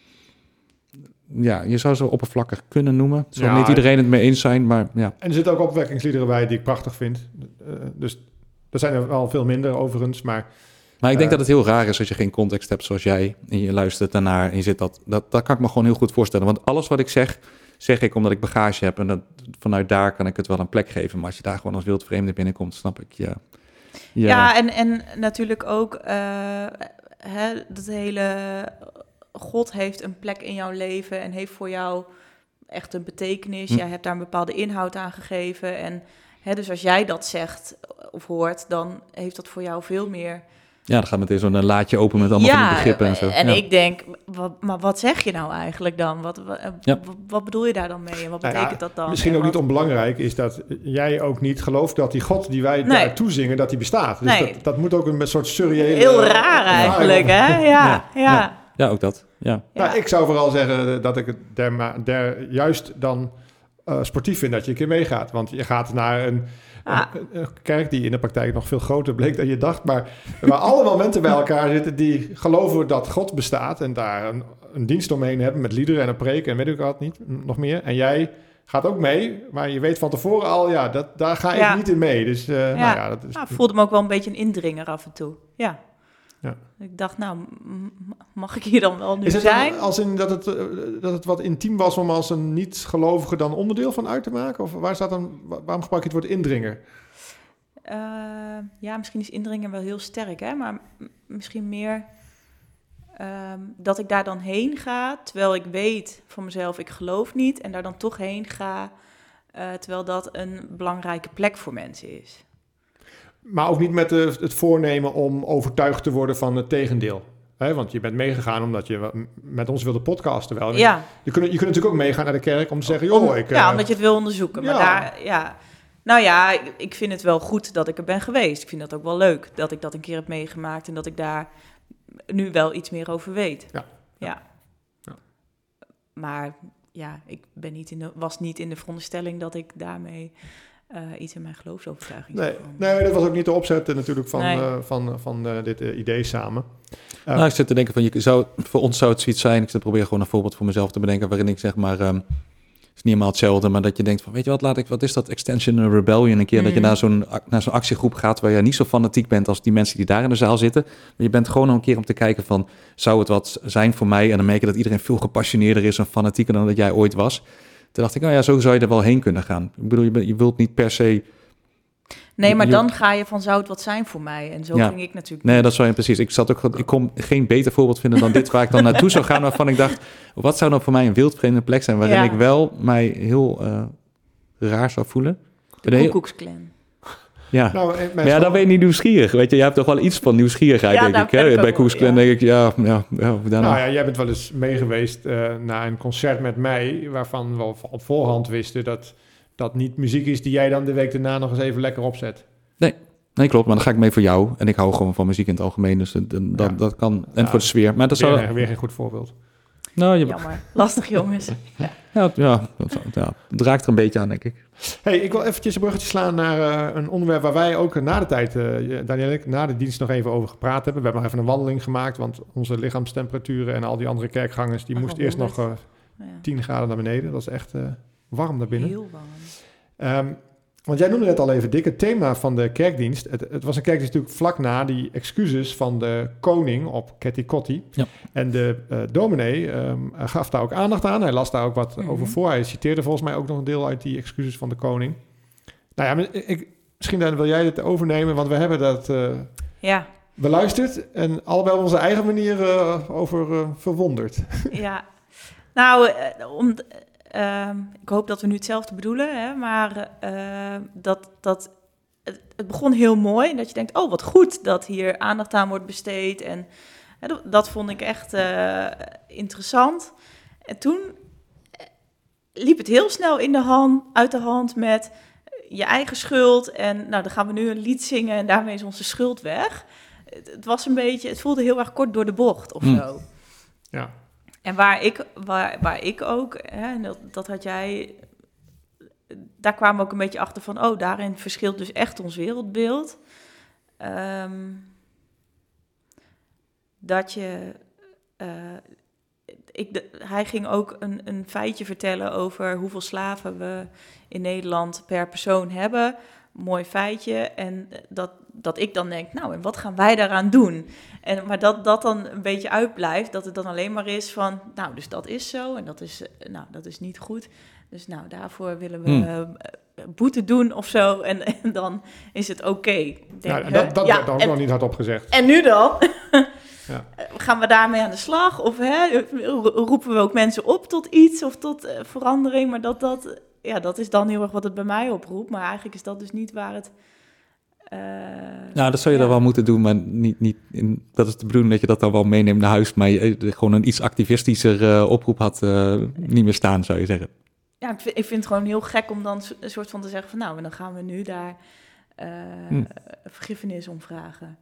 ja, je zou ze oppervlakkig kunnen noemen. Het zal Ja, niet iedereen het mee eens zijn, maar ja. En er zitten ook opwekkingsliederen bij die ik prachtig vind. Uh, dus er zijn er wel veel minder overigens, maar... Maar ik denk Uh, dat het heel raar is als je geen context hebt zoals jij en je luistert daarnaar en je zit dat, dat, dat kan ik me gewoon heel goed voorstellen. Want alles wat ik zeg, zeg ik omdat ik bagage heb en dat, vanuit daar kan ik het wel een plek geven. Maar als je daar gewoon als wildvreemde binnenkomt, snap ik, ja. Ja, Ja, en, en natuurlijk ook uh, hè, dat hele God heeft een plek in jouw leven en heeft voor jou echt een betekenis. Hm. Jij hebt daar een bepaalde inhoud aan gegeven. En hè, dus als jij dat zegt of hoort, dan heeft dat voor jou veel meer. ja, dan gaat meteen zo'n laadje open met allemaal van die begrippen en zo. En ja. ik denk, wat, maar wat zeg je nou eigenlijk dan? Wat, wat, Ja. wat, wat bedoel je daar dan mee? En wat Nou ja, betekent dat dan? Misschien En ook niet wat- onbelangrijk is dat jij ook niet gelooft dat die God die wij Nee. daar toezingen, dat die bestaat. Dus Nee. dat, dat moet ook een soort surreële... Heel raar eigenlijk, hè? Ja, ja. Ja. ja. Ja, ook dat, ja. Nou, ik zou vooral zeggen dat ik het der, der, juist dan uh, sportief vind dat je een keer meegaat. Want je gaat naar een, Ah. een, een kerk die in de praktijk nog veel groter bleek dan je dacht. Maar waar allemaal mensen bij elkaar zitten die geloven dat God bestaat. En daar een, een dienst omheen hebben met liederen en een preek en weet ik wat niet, nog meer. En jij gaat ook mee, maar je weet van tevoren al, ja, dat, daar ga ik Ja. niet in mee. Dus uh, nou ja, dat is... Nou, voelde me ook wel een beetje een indringer af en toe. Ja. Ja. Ik dacht, nou, m- mag ik hier dan wel nu Is het zijn? dan als in dat het, uh, dat het wat intiem was om als een niet-gelovige dan onderdeel van uit te maken? Of waar staat dan, wa- waarom gebruik je het woord indringer? Uh, ja, misschien is indringer wel heel sterk, hè? Maar m- misschien meer um, dat ik daar dan heen ga, terwijl ik weet van mezelf, ik geloof niet, en daar dan toch heen ga, uh, terwijl dat een belangrijke plek voor mensen is. Maar ook niet met de, het voornemen om overtuigd te worden van het tegendeel. Hè, want je bent meegegaan omdat je met ons wilde podcasten wel. Ja. Je kunt, je kunt natuurlijk ook meegaan naar de kerk om te zeggen, joh, Om, ik... ja, uh, omdat je het wil onderzoeken. Maar ja. daar, ja... Nou ja, ik, ik vind het wel goed dat ik er ben geweest. Ik vind dat ook wel leuk dat ik dat een keer heb meegemaakt en dat ik daar nu wel iets meer over weet. Ja. Ja. Ja. Maar ja, ik ben niet in de, was niet in de veronderstelling dat ik daarmee uh, iets in mijn geloofsovertuiging Nee, zou veranderen. nee, dat was ook niet de opzet uh, natuurlijk van, Nee. uh, van, van uh, dit uh, idee samen. Uh, Nou, ik zit te denken van, je zou, voor ons zou het zoiets zijn, ik zit probeer gewoon een voorbeeld voor mezelf te bedenken, waarin ik zeg maar, um, het is niet helemaal hetzelfde, maar dat je denkt van, weet je wat, laat ik, wat is dat, Extension Rebellion, een keer Mm. dat je naar zo'n, naar zo'n actiegroep gaat waar je niet zo fanatiek bent als die mensen die daar in de zaal zitten, maar je bent gewoon een keer om te kijken van, zou het wat zijn voor mij? En dan merk je dat iedereen veel gepassioneerder is en fanatieker dan dat jij ooit was. Toen dacht ik, nou ja, zo zou je er wel heen kunnen gaan. Ik bedoel, je, je wilt niet per se Nee, maar Je- dan ga je van zou het wat zijn voor mij. En zo Ja. ging ik natuurlijk Nee, niet. dat is wel precies. Ik zat ook, gewoon- ik kon geen beter voorbeeld vinden dan dit, waar ik dan naartoe zou gaan, waarvan ik dacht, wat zou nou voor mij een wildvreemde plek zijn, waarin Ja. ik wel mij heel uh, raar zou voelen. De Een heel- Koekoeksclan. Ja. Nou, eh, Maar ja, dan ben je niet nieuwsgierig. Weet je, je hebt toch wel iets van nieuwsgierigheid, Ja, denk daar ik. ben Hè? ik ook Bij wel, Koeksclan ja. denk ik, ja, ja, ja daarna. Nou ja, jij bent wel eens mee geweest uh, naar een concert met mij, waarvan we op voorhand wisten dat dat niet muziek is die jij dan de week daarna nog eens even lekker opzet. Nee, klopt, maar dan ga ik mee voor jou. En ik hou gewoon van muziek in het algemeen, dus dat, dat, Ja. dat kan. En Ja. voor de sfeer. Maar dat Weer, zou... weer geen goed voorbeeld. Nou, je, Jammer. Lastig, jongens. ja, ja, dat zou- ja, het raakt er een beetje aan, denk ik. Hey, ik wil eventjes een bruggetje slaan naar uh, een onderwerp waar wij ook na de tijd, uh, Daniel en ik, na de dienst nog even over gepraat hebben. We hebben nog even een wandeling gemaakt, want onze lichaamstemperaturen en al die andere kerkgangers, die Ach, moesten eerst nog uh, Ja. tien graden naar beneden. Dat is echt uh, warm daar binnen. Heel warm. Um, want jij noemde het al even, Dick, het thema van de kerkdienst. Het, het was een kerkdienst natuurlijk vlak na die excuses van de koning op Ketty Kotti. Ja. En de uh, dominee um, gaf daar ook aandacht aan. Hij las daar ook wat Mm-hmm. over voor. Hij citeerde volgens mij ook nog een deel uit die excuses van de koning. Nou ja, ik, misschien dan wil jij het overnemen, want we hebben dat uh, Ja. beluisterd en allebei op onze eigen manier uh, over uh, verwonderd. Ja. Nou, uh, om... Uh, ik hoop dat we nu hetzelfde bedoelen, hè, maar uh, dat, dat het, het begon heel mooi. Dat je denkt, oh wat goed dat hier aandacht aan wordt besteed. En hè, dat, dat vond ik echt uh, interessant. En toen liep het heel snel in de hand, uit de hand met je eigen schuld. En nou, dan gaan we nu een lied zingen en daarmee is onze schuld weg. Het, het was een beetje, het voelde heel erg kort door de bocht of Mm. zo. Ja. En waar ik, waar, waar ik ook, hè, dat, dat had jij, daar kwamen we ook een beetje achter van, oh, daarin verschilt dus echt ons wereldbeeld. Um, dat je, uh, ik, de, hij ging ook een, een feitje vertellen over hoeveel slaven we in Nederland per persoon hebben. Mooi feitje. En dat, dat ik dan denk, nou, en wat gaan wij daaraan doen? En, maar dat dat dan een beetje uitblijft, dat het dan alleen maar is van, nou, dus dat is zo en dat is, nou, dat is niet goed. Dus nou, daarvoor willen we Hmm. uh, boete doen of zo en, en dan is het oké. Okay. Ja, dat dat ja, werd ook en, nog niet hardop gezegd. En nu dan? Ja. Gaan we daarmee aan de slag? Of hè, roepen we ook mensen op tot iets of tot uh, verandering? Maar dat, dat, ja, dat is dan heel erg wat het bij mij oproept. Maar eigenlijk is dat dus niet waar het... Uh, nou, dat zou je ja. dan wel moeten doen, maar niet, niet in, dat is de bedoeling dat je dat dan wel meeneemt naar huis, maar je, gewoon een iets activistischer uh, oproep had uh, niet meer staan, zou je zeggen. Ja, ik vind, ik vind het gewoon heel gek om dan een soort van te zeggen van, nou, en dan gaan we nu daar uh, hmm. vergiffenis om vragen.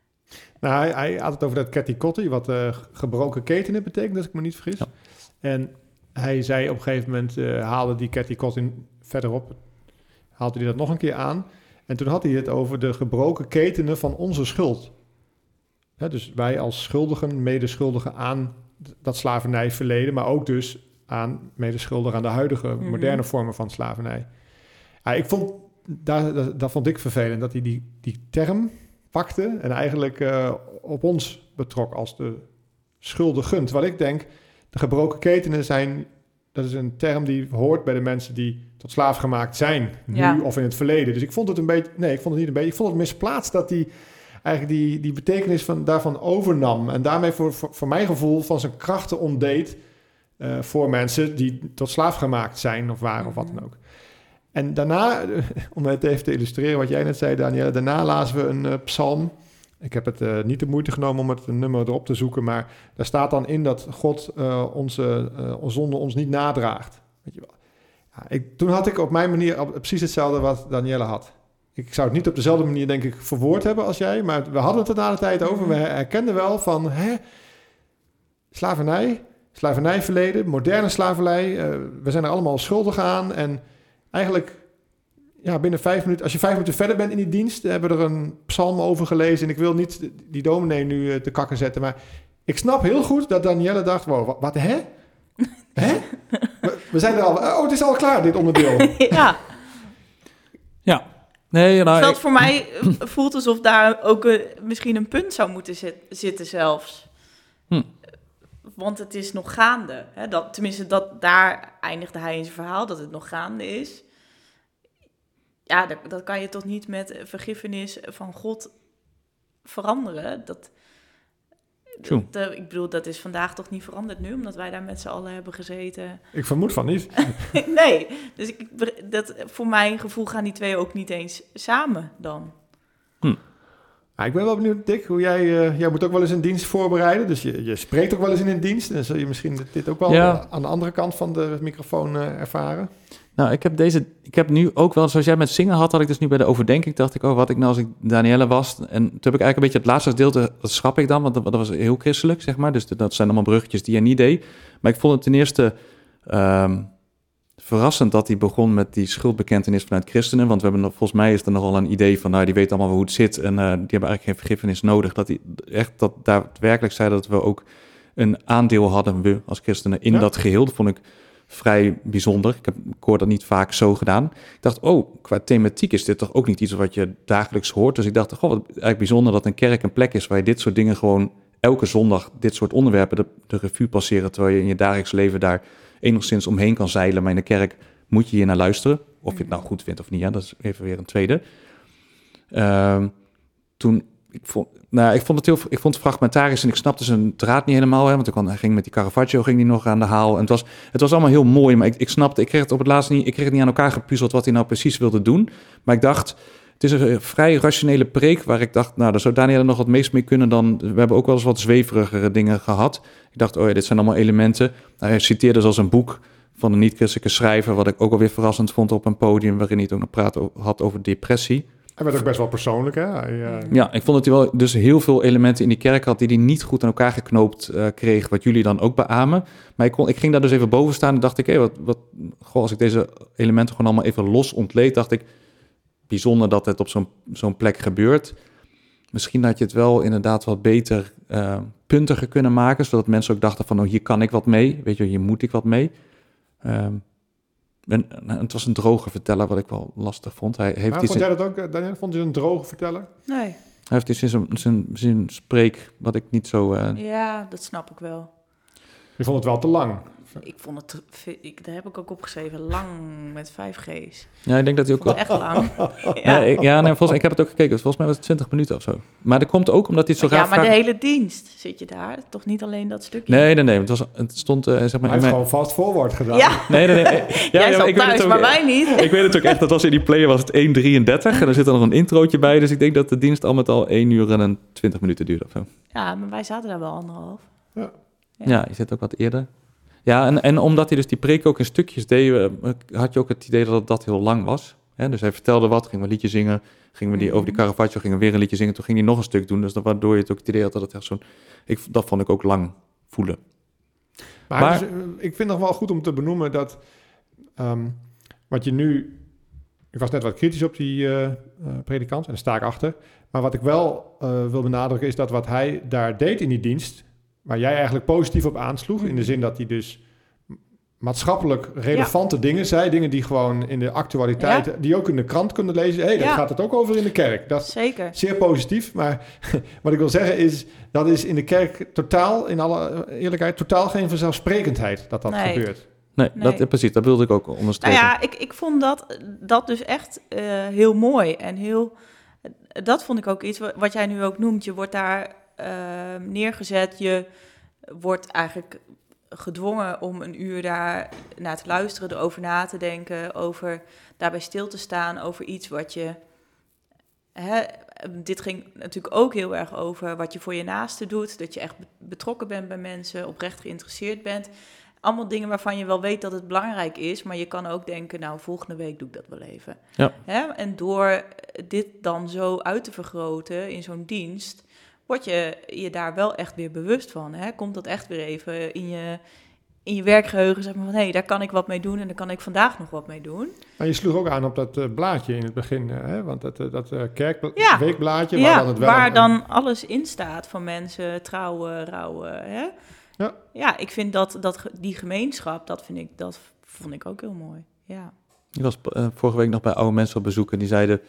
Nou, hij, hij had het over dat Ketty Kotti, wat uh, gebroken ketenen betekent, als ik me niet vergis. Ja. En hij zei op een gegeven moment, uh, haalde die Ketty Kotti verderop, haalde hij dat nog een keer aan. En toen had hij het over de gebroken ketenen van onze schuld. Hè, dus wij als schuldigen, medeschuldigen aan dat slavernijverleden, maar ook dus aan medeschuldigen aan de huidige mm-hmm. moderne vormen van slavernij. Ja, ik vond, daar, dat, dat vond ik vervelend, dat hij die, die term pakte en eigenlijk uh, op ons betrok als de schuldigen. Terwijl ik denk, de gebroken ketenen zijn, dat is een term die hoort bij de mensen die tot slaaf gemaakt zijn, nu ja. of in het verleden. Dus ik vond het een beetje, nee, ik vond het niet een beetje, ik vond het misplaatst dat hij eigenlijk die, die betekenis van, daarvan overnam en daarmee voor, voor, voor mijn gevoel van zijn krachten ontdeed uh, voor mensen die tot slaaf gemaakt zijn of waren mm-hmm. of wat dan ook. En daarna, om het even te illustreren wat jij net zei, Danielle, daarna lazen we een uh, psalm. Ik heb het uh, niet de moeite genomen om het nummer erop te zoeken, maar daar staat dan in dat God uh, onze uh, zonde ons niet nadraagt. Weet je wel. Ja, ik, toen had ik op mijn manier op, precies hetzelfde wat Danielle had. Ik zou het niet op dezelfde manier, denk ik, verwoord hebben als jij, maar we hadden het er na de tijd over. We herkenden wel van, hè, slavernij, slavernijverleden, moderne slavernij, uh, we zijn er allemaal schuldig aan en eigenlijk, ja, binnen vijf minuten, als je vijf minuten verder bent in die dienst, hebben we er een psalm over gelezen. En ik wil niet die dominee nu uh, te kakken zetten, maar ik snap heel goed dat Danielle dacht, wow, wat, wat hè? hè? We, we zijn er al, oh, het is al klaar, dit onderdeel. Ja. Ja. Nee, nou, dat ik... voor mij voelt alsof daar ook uh, misschien een punt zou moeten zit, zitten zelfs. Hm. Want het is nog gaande. Hè? Dat, tenminste, dat, daar eindigde hij in zijn verhaal, dat het nog gaande is. ja, dat, dat kan je toch niet met vergiffenis van God veranderen. Dat, True. dat, ik bedoel, dat is vandaag toch niet veranderd nu, omdat wij daar met z'n allen hebben gezeten. Ik vermoed van niet. Nee, dus ik, dat, voor mijn gevoel gaan die twee ook niet eens samen dan. Hm. Ah, ik ben wel benieuwd, Dick, hoe jij... Uh, jij moet ook wel eens een dienst voorbereiden. Dus je, je spreekt ook wel eens in een dienst. En dan zul je misschien dit ook wel ja. aan de andere kant van de microfoon uh, ervaren. Nou, ik heb deze, ik heb nu ook wel, zoals jij met zingen had, had ik dus nu bij de overdenking, dacht ik, oh, wat ik nou als ik Danielle was. En toen heb ik eigenlijk een beetje het laatste gedeelte, dat schrap ik dan, want dat, dat was heel christelijk, zeg maar. Dus dat zijn allemaal bruggetjes die je niet deed. Maar ik vond het ten eerste um, verrassend dat hij begon met die schuldbekentenis vanuit christenen. Want we hebben nog, volgens mij is er nogal een idee van, nou, die weten allemaal hoe het zit en uh, die hebben eigenlijk geen vergiffenis nodig. Dat hij echt dat daadwerkelijk zei dat we ook een aandeel hadden, we als christenen, in ja. dat geheel. Dat vond ik vrij bijzonder. Ik heb ik hoor dat niet vaak zo gedaan. Ik dacht, oh, qua thematiek is dit toch ook niet iets wat je dagelijks hoort. Dus ik dacht, goh, wat eigenlijk bijzonder dat een kerk een plek is waar je dit soort dingen gewoon elke zondag, dit soort onderwerpen, de, de revue passeren, terwijl je in je dagelijks leven daar enigszins omheen kan zeilen. Maar in de kerk moet je hier naar luisteren. Of je het nou goed vindt of niet, ja, dat is even weer een tweede. Uh, toen, ik vond, nou, ik vond het heel, ik vond het fragmentarisch en ik snapte zijn draad niet helemaal, hè, want ik hij ging met die Caravaggio ging die nog aan de haal. En het was, het was allemaal heel mooi, maar ik, ik snapte, ik kreeg het op het laatst niet, ik kreeg het niet aan elkaar gepuzzeld wat hij nou precies wilde doen. Maar ik dacht, het is een vrij rationele preek waar ik dacht, nou, daar zou Daniel nog wat meest mee kunnen dan, we hebben ook wel eens wat zweverigere dingen gehad. Ik dacht, oh ja, dit zijn allemaal elementen. Hij citeerde zelfs een boek van een niet-christelijke schrijver, wat ik ook alweer verrassend vond op een podium, waarin hij het ook nog praat had over depressie. Hij werd ook best wel persoonlijk, hè? Hij, uh... Ja, ik vond dat hij wel dus heel veel elementen in die kerk had die hij niet goed aan elkaar geknoopt uh, kreeg, wat jullie dan ook beamen. Maar ik, kon, ik ging daar dus even boven staan en dacht ik, hé, wat, wat, goh, als ik deze elementen gewoon allemaal even los ontleed, dacht ik, bijzonder dat het op zo'n, zo'n plek gebeurt. Misschien had je het wel inderdaad wat beter uh, puntiger kunnen maken, zodat mensen ook dachten van, oh, hier kan ik wat mee, weet je, hier moet ik wat mee. Um, En, en het was een droge verteller, wat ik wel lastig vond. Hij heeft maar iets vond in, jij dat ook, Daniel? Vond je een droge verteller? Nee. Hij heeft iets in zijn, zijn, zijn spreek, wat ik niet zo... Uh... Ja, dat snap ik wel. Je vond het wel te lang? Ik vond het, ik, daar heb ik ook opgeschreven, lang met vijf G's. Ja, ik denk dat hij ook wel... Echt lang. ja, ja, ik, ja nee, volgens, ik heb het ook gekeken. Volgens mij was het twintig minuten of zo. Maar dat komt ook omdat hij het zo ja, raar... Ja, maar vraagt... de hele dienst zit je daar. Toch niet alleen dat stukje? Nee, nee, nee. Het, was, het stond, uh, zeg maar... Hij heeft mijn... gewoon vast voorwoord gedaan. Ja. Nee, nee, nee. Ja, Jij ja, zat ik thuis, weet het ook, maar wij niet. Ik weet het ook echt. Dat was in die player was het één drieëndertig. En er zit er nog een introotje bij. Dus ik denk dat de dienst al met al één uur en een twintig minuten duurde of zo. Ja, maar wij zaten daar wel anderhalf. Ja, ja. ja je zit ook wat eerder. Ja, en, en omdat hij dus die preek ook in stukjes deed, had je ook het idee dat het dat heel lang was. Hè? Dus hij vertelde wat, gingen we een liedje zingen, gingen we die, over die Caravaggio, gingen we weer een liedje zingen, toen ging hij nog een stuk doen. Dus dat, waardoor je het ook het idee had dat het echt zo'n... Ik, dat vond ik ook lang voelen. Maar, maar dus, ik vind het nog wel goed om te benoemen dat um, wat je nu... Ik was net wat kritisch op die uh, uh, predikant en daar sta ik achter. Maar wat ik wel uh, wil benadrukken is dat wat hij daar deed in die dienst, waar jij eigenlijk positief op aansloeg, in de zin dat hij dus maatschappelijk relevante ja. dingen zei, dingen die gewoon in de actualiteit, ja. die ook in de krant kunnen lezen. Hé, hey, daar ja. gaat het ook over in de kerk. Dat is zeker zeer positief. Maar wat ik wil zeggen is, dat is in de kerk totaal, in alle eerlijkheid, totaal geen vanzelfsprekendheid dat dat nee. gebeurt. Nee, nee. Dat, precies, dat wilde ik ook onderstrepen. Nou ja, ik, ik vond dat, dat dus echt uh, heel mooi en heel... Dat vond ik ook iets wat jij nu ook noemt. Je wordt daar uh, neergezet, je wordt eigenlijk gedwongen om een uur daar naar te luisteren, erover na te denken, over daarbij stil te staan, over iets wat je... Hè, dit ging natuurlijk ook heel erg over wat je voor je naaste doet, dat je echt betrokken bent bij mensen, oprecht geïnteresseerd bent. Allemaal dingen waarvan je wel weet dat het belangrijk is, maar je kan ook denken, nou, volgende week doe ik dat wel even. Ja. Hè? En door dit dan zo uit te vergroten in zo'n dienst, word je je daar wel echt weer bewust van. Hè? Komt dat echt weer even in je, in je werkgeheugen, zeg maar van, hé, hey, daar kan ik wat mee doen en daar kan ik vandaag nog wat mee doen. Maar je sloeg ook aan op dat uh, blaadje in het begin, uh, hè? Want dat, uh, dat uh, kerkweekblaadje, ja, waar ja, dan het wel waar een, dan alles in staat van mensen, trouwen, rouwen, hè? Ja. ja, ik vind dat, dat die gemeenschap, dat vind ik, dat vond ik ook heel mooi. Ja. Ik was uh, vorige week nog bij oude mensen op bezoek en die zeiden,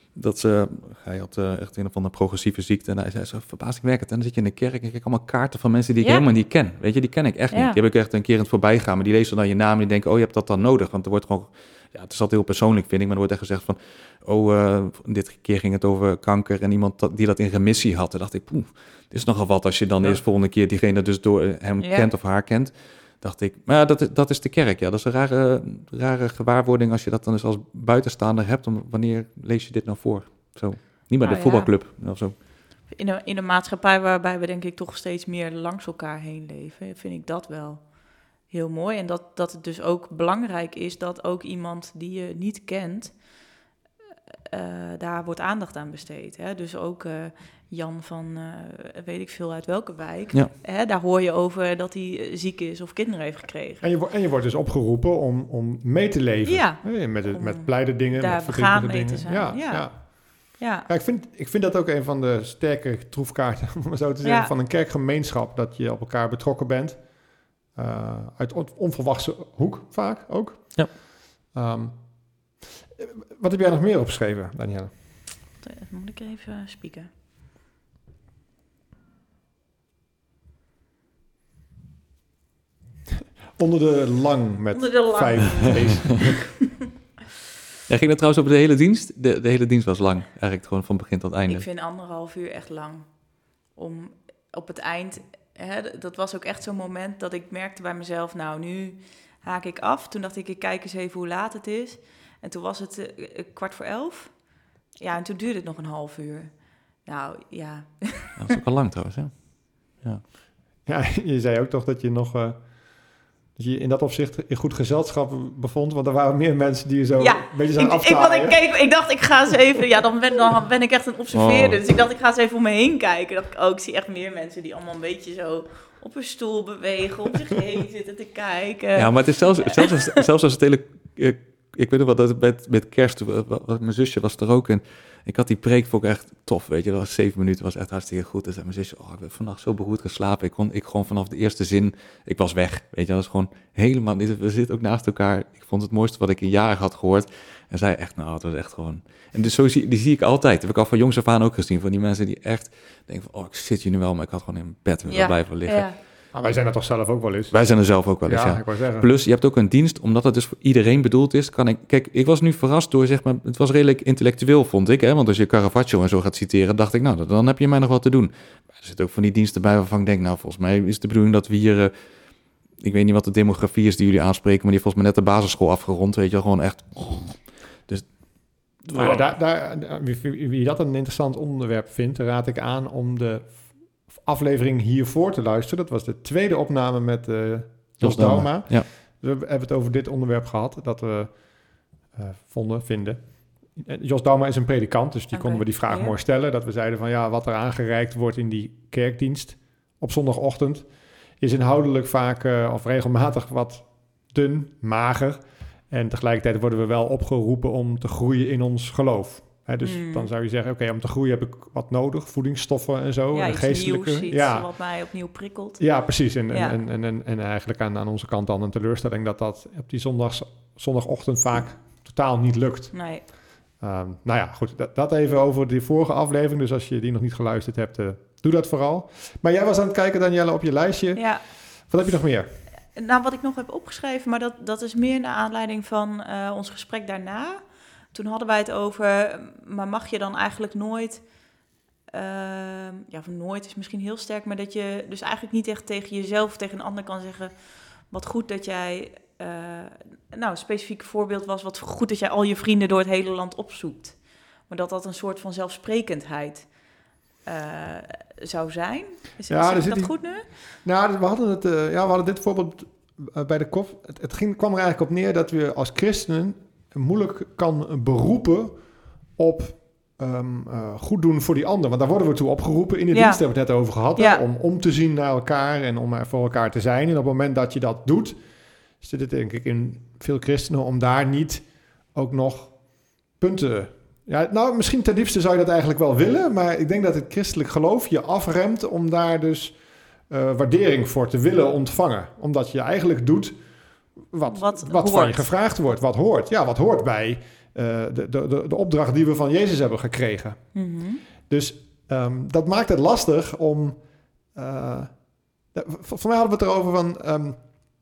dat ze, hij had uh, echt een of andere progressieve ziekte. En hij zei zo, verbazingwekkend. En dan zit je in de kerk en ik krijg allemaal kaarten van mensen die ik Ja. helemaal niet ken. Weet je, die ken ik echt Ja. niet. Die heb ik echt een keer in het voorbijgaan. Maar die lezen dan je naam en die denken, oh, je hebt dat dan nodig. Want er wordt gewoon, ja, het is altijd heel persoonlijk, vind ik. Maar er wordt echt gezegd van, oh, uh, dit keer ging het over kanker. En iemand dat, die dat in remissie had. Toen dacht ik, poeh, dit is nogal wat als je dan Ja. eerst volgende keer diegene dus door hem Ja. kent of haar kent. Dacht ik, maar ja, dat, is, dat is de kerk. Ja, dat is een rare, rare gewaarwording als je dat dan eens als buitenstaander hebt. Om, wanneer lees je dit nou voor? Zo. Niet bij Nou de ja. voetbalclub of zo. In een, in een maatschappij waarbij we denk ik toch steeds meer langs elkaar heen leven, vind ik dat wel heel mooi. En dat, dat het dus ook belangrijk is dat ook iemand die je niet kent, uh, daar wordt aandacht aan besteed. Hè? Dus ook uh, Jan van, uh, weet ik veel uit welke wijk, Ja. hè? Daar hoor je over dat hij ziek is of kinderen heeft gekregen. En je, wo- en je wordt dus opgeroepen om, om mee te leven. Ja. Hè, Met, het, Om met blijde dingen, daar met begaan verdrietige mee dingen. te zijn. Ja, Ja. ja. Ja, Ja, ik, vind, ik vind dat ook een van de sterke troefkaarten, om maar zo te zeggen, Ja. van een kerkgemeenschap. Dat je op elkaar betrokken bent. Uh, uit on- onverwachte hoek vaak ook. Ja. Um, wat heb jij nog meer opgeschreven, Danielle? dat moet ik even spieken. Onder de lang met Onder de lang. vijf E's. Ja, ging dat trouwens over de hele dienst? De, de hele dienst was lang, eigenlijk gewoon van begin tot einde. Ik vind anderhalf uur echt lang. Om op het eind, hè, dat was ook echt zo'n moment dat ik merkte bij mezelf, nou nu haak ik af. Toen dacht ik, ik kijk eens even hoe laat het is. En toen was het uh, kwart voor elf. Ja, en toen duurde het nog een half uur. Nou, ja. Dat was ook al lang trouwens, hè? Ja. Ja, je zei ook toch dat je nog... Uh, dat je in dat opzicht in goed gezelschap bevond. Want er waren meer mensen die je zo Ja, een beetje ik, aan ik, want aftaaien. ik, keek, ik dacht, ik ga eens even... Ja, dan ben, dan ben ik echt een observeerder. Oh. Dus ik dacht, ik ga eens even om me heen kijken. Dat ik, oh, ik zie echt meer mensen die allemaal een beetje zo op hun stoel bewegen, op zich heen zitten te kijken. Ja, maar het is zelfs, zelfs, als, zelfs als het hele... Uh, ik weet nog wel, dat het met, met kerst, wat, wat, mijn zusje was er ook en ik had die preek vond ik echt tof, weet je. Dat was zeven minuten, was echt hartstikke goed. En zei mijn zusje, oh, ik heb vannacht zo beroerd geslapen. Ik kon ik gewoon vanaf de eerste zin, ik was weg, weet je. Dat was gewoon helemaal niet, we zitten ook naast elkaar. Ik vond het mooiste wat ik in jaren had gehoord. En zei echt, nou, het was echt gewoon... En dus zo zie, die zie ik altijd. Dat heb ik al van jongs af aan ook gezien. Van die mensen die echt denken van, oh, ik zit hier nu wel, maar ik had gewoon in bed willen ja, blijven liggen. Ja. Maar wij zijn er toch zelf ook wel eens. Wij zijn er zelf ook wel eens, ja, ja. ik wou zeggen. Plus, je hebt ook een dienst, omdat het dus voor iedereen bedoeld is. Kan ik, kijk, ik was nu verrast door, zeg maar, het was redelijk intellectueel, vond ik. Hè? Want als je Caravaggio en zo gaat citeren, dacht ik, nou, dan heb je mij nog wat te doen. Maar er zitten ook van die diensten bij waarvan ik denk, nou, volgens mij is de bedoeling dat we hier... Uh, ik weet niet wat de demografie is die jullie aanspreken, maar die heeft volgens mij net de basisschool afgerond, weet je wel, gewoon echt... Dus... Maar ja, daar, daar, wie, wie dat een interessant onderwerp vindt, raad ik aan om de aflevering hiervoor te luisteren. Dat was de tweede opname met uh, Jos, Jos Dauma. Ja. Dus we hebben het over dit onderwerp gehad, dat we uh, vonden, vinden. Jos Dauma is een predikant, dus die okay. konden we die vraag ja. mooi stellen. Dat we zeiden van ja, wat er aangereikt wordt in die kerkdienst op zondagochtend is inhoudelijk vaak uh, of regelmatig wat dun, mager. En tegelijkertijd worden we wel opgeroepen om te groeien in ons geloof. He, dus mm. dan zou je zeggen, oké, okay, om te groeien heb ik wat nodig, voedingsstoffen en zo. Ja, en iets geestelijke, nieuws, iets ja. wat mij opnieuw prikkelt. Ja, precies. En, ja. en, en, en, en eigenlijk aan, aan onze kant dan een teleurstelling dat dat op die zondags, zondagochtend vaak totaal niet lukt. Nee. Um, nou ja, goed, dat, dat even over die vorige aflevering. Dus als je die nog niet geluisterd hebt, uh, doe dat vooral. Maar jij was aan het kijken, Danielle, op je lijstje. Ja. Wat heb je nog meer? Nou, wat ik nog heb opgeschreven, maar dat, dat is meer naar aanleiding van uh, ons gesprek daarna. Toen hadden wij het over, maar mag je dan eigenlijk nooit... Uh, ja, van nooit is misschien heel sterk, maar dat je dus eigenlijk niet echt tegen jezelf of tegen een ander kan zeggen... Wat goed dat jij... Uh, nou, een specifiek voorbeeld was wat goed dat jij al je vrienden door het hele land opzoekt. Maar dat dat een soort van zelfsprekendheid uh, zou zijn. Is ja, zeg ik dat die, goed nu? Nou, we hadden, het, uh, ja, we hadden dit voorbeeld uh, bij de kop. Het, het ging, kwam er eigenlijk op neer dat we als christenen moeilijk kan beroepen op um, uh, goed doen voor die ander. Want daar worden we toe opgeroepen. In de ja. dienst hebben we het net over gehad. Ja. Hè, om om te zien naar elkaar en om er voor elkaar te zijn. En op het moment dat je dat doet, zit het denk ik in veel christenen om daar niet ook nog punten... Ja, nou, misschien ten diepste zou je dat eigenlijk wel willen, maar ik denk dat het christelijk geloof je afremt om daar dus uh, waardering voor te willen ontvangen. Omdat je eigenlijk doet wat, wat, wat van je gevraagd wordt, wat hoort. Ja, wat hoort bij uh, de, de, de opdracht die we van Jezus hebben gekregen. Mm-hmm. Dus um, dat maakt het lastig om... Uh, voor, voor mij hadden we het erover van... Um,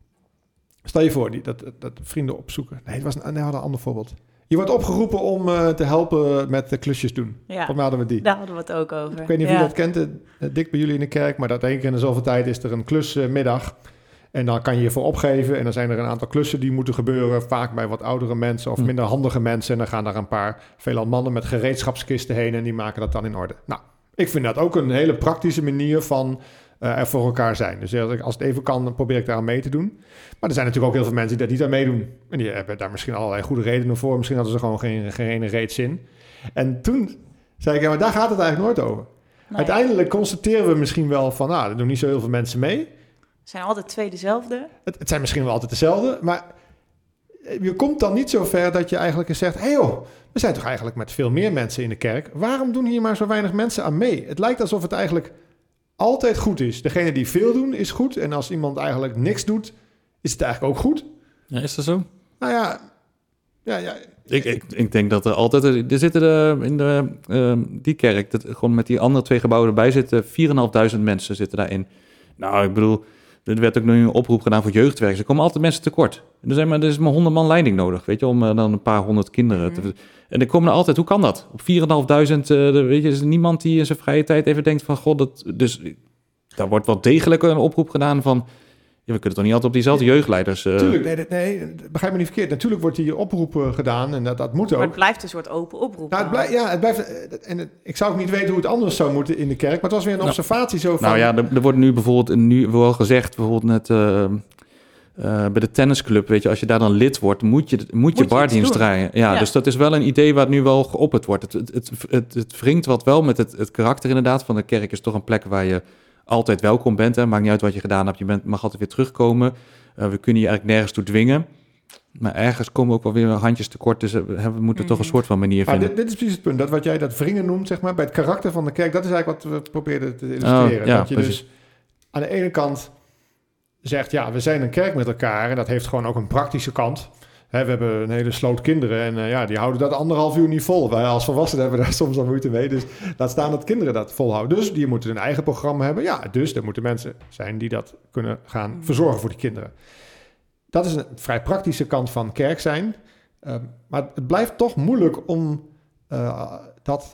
stel je voor, die, dat, dat vrienden opzoeken. Nee, het was een, nee, we hadden een ander voorbeeld. Je wordt opgeroepen om uh, te helpen met de klusjes doen. Ja, Volgens mij hadden we die. Daar hadden we het ook over. Ik weet niet of ja. je dat kent, uh, dik bij jullie in de kerk, maar dat één keer in de zoveel tijd is er een klusmiddag. En dan kan je je voor opgeven en dan zijn er een aantal klussen die moeten gebeuren, vaak bij wat oudere mensen of minder handige mensen. En dan gaan daar een paar veelal mannen met gereedschapskisten heen en die maken dat dan in orde. Nou, ik vind dat ook een hele praktische manier van uh, er voor elkaar zijn. Dus als het even kan, dan probeer ik daar aan mee te doen. Maar er zijn natuurlijk ook heel veel mensen die daar niet aan meedoen. En die hebben daar misschien allerlei goede redenen voor. Misschien hadden ze gewoon geen, geen ene reet zin. En toen zei ik, ja, maar daar gaat het eigenlijk nooit over. Nee. Uiteindelijk constateren we misschien wel van, nou, er doen niet zo heel veel mensen mee. Het zijn altijd twee dezelfde. Het, het zijn misschien wel altijd dezelfde, maar je komt dan niet zo ver dat je eigenlijk eens zegt, hé hey joh, we zijn toch eigenlijk met veel meer mensen in de kerk. Waarom doen hier maar zo weinig mensen aan mee? Het lijkt alsof het eigenlijk altijd goed is. Degene die veel doen is goed. En als iemand eigenlijk niks doet, is het eigenlijk ook goed. Ja, is dat zo? Nou ja, ja, ja. Ik, ik, ik denk dat er altijd... Er zitten er in de, uh, die kerk, dat, gewoon met die andere twee gebouwen erbij zitten, vier en een half duizend mensen zitten daarin. Nou, ik bedoel, er werd ook nu een oproep gedaan voor jeugdwerk. Er komen altijd mensen tekort. Er, zijn maar, er is maar honderd man leiding nodig, weet je, om uh, dan een paar honderd kinderen te... En er komen er altijd, hoe kan dat? Op vier en een half duizend, uh, weet je, is er niemand die in zijn vrije tijd even denkt van, god, dat... Dus daar wordt wel degelijk een oproep gedaan van... Ja, we kunnen toch niet altijd op diezelfde jeugdleiders... Uh... Tuurlijk, nee, nee, begrijp me niet verkeerd. Natuurlijk wordt die oproep uh, gedaan en dat, dat moet ook. Maar het blijft een soort open oproep. Nou, het blijft, ja, het blijft... En het, ik zou ook niet weten hoe het anders zou moeten in de kerk, maar het was weer een nou, observatie zo van... Nou ja, er, er wordt nu bijvoorbeeld nu wel gezegd, bijvoorbeeld net... Uh, Uh, bij de tennisclub, weet je, als je daar dan lid wordt, moet je, moet je, moet je bardienst draaien. Ja, ja, dus dat is wel een idee waar nu wel geopperd wordt. Het, het, het, het, het wringt wat wel met het, het karakter inderdaad. Van de kerk is toch een plek waar je altijd welkom bent. Hè. Maakt niet uit wat je gedaan hebt, je bent, mag altijd weer terugkomen. Uh, we kunnen je eigenlijk nergens toe dwingen. Maar ergens komen ook wel weer handjes tekort. Dus uh, we moeten mm-hmm. toch een soort van manier maar vinden. Dit, dit is precies het punt. Dat wat jij dat wringen noemt, zeg maar, bij het karakter van de kerk, dat is eigenlijk wat we probeerden te illustreren. Oh, ja, dat je precies. Dus aan de ene kant zegt, ja, we zijn een kerk met elkaar en dat heeft gewoon ook een praktische kant. He, we hebben een hele sloot kinderen en uh, ja, die houden dat anderhalf uur niet vol. Wij als volwassenen hebben daar soms al moeite mee, dus laat staan dat kinderen dat volhouden. Dus die moeten hun eigen programma hebben. Ja, dus er moeten mensen zijn die dat kunnen gaan verzorgen voor die kinderen. Dat is een vrij praktische kant van kerk zijn. Uh, maar het blijft toch moeilijk om uh, dat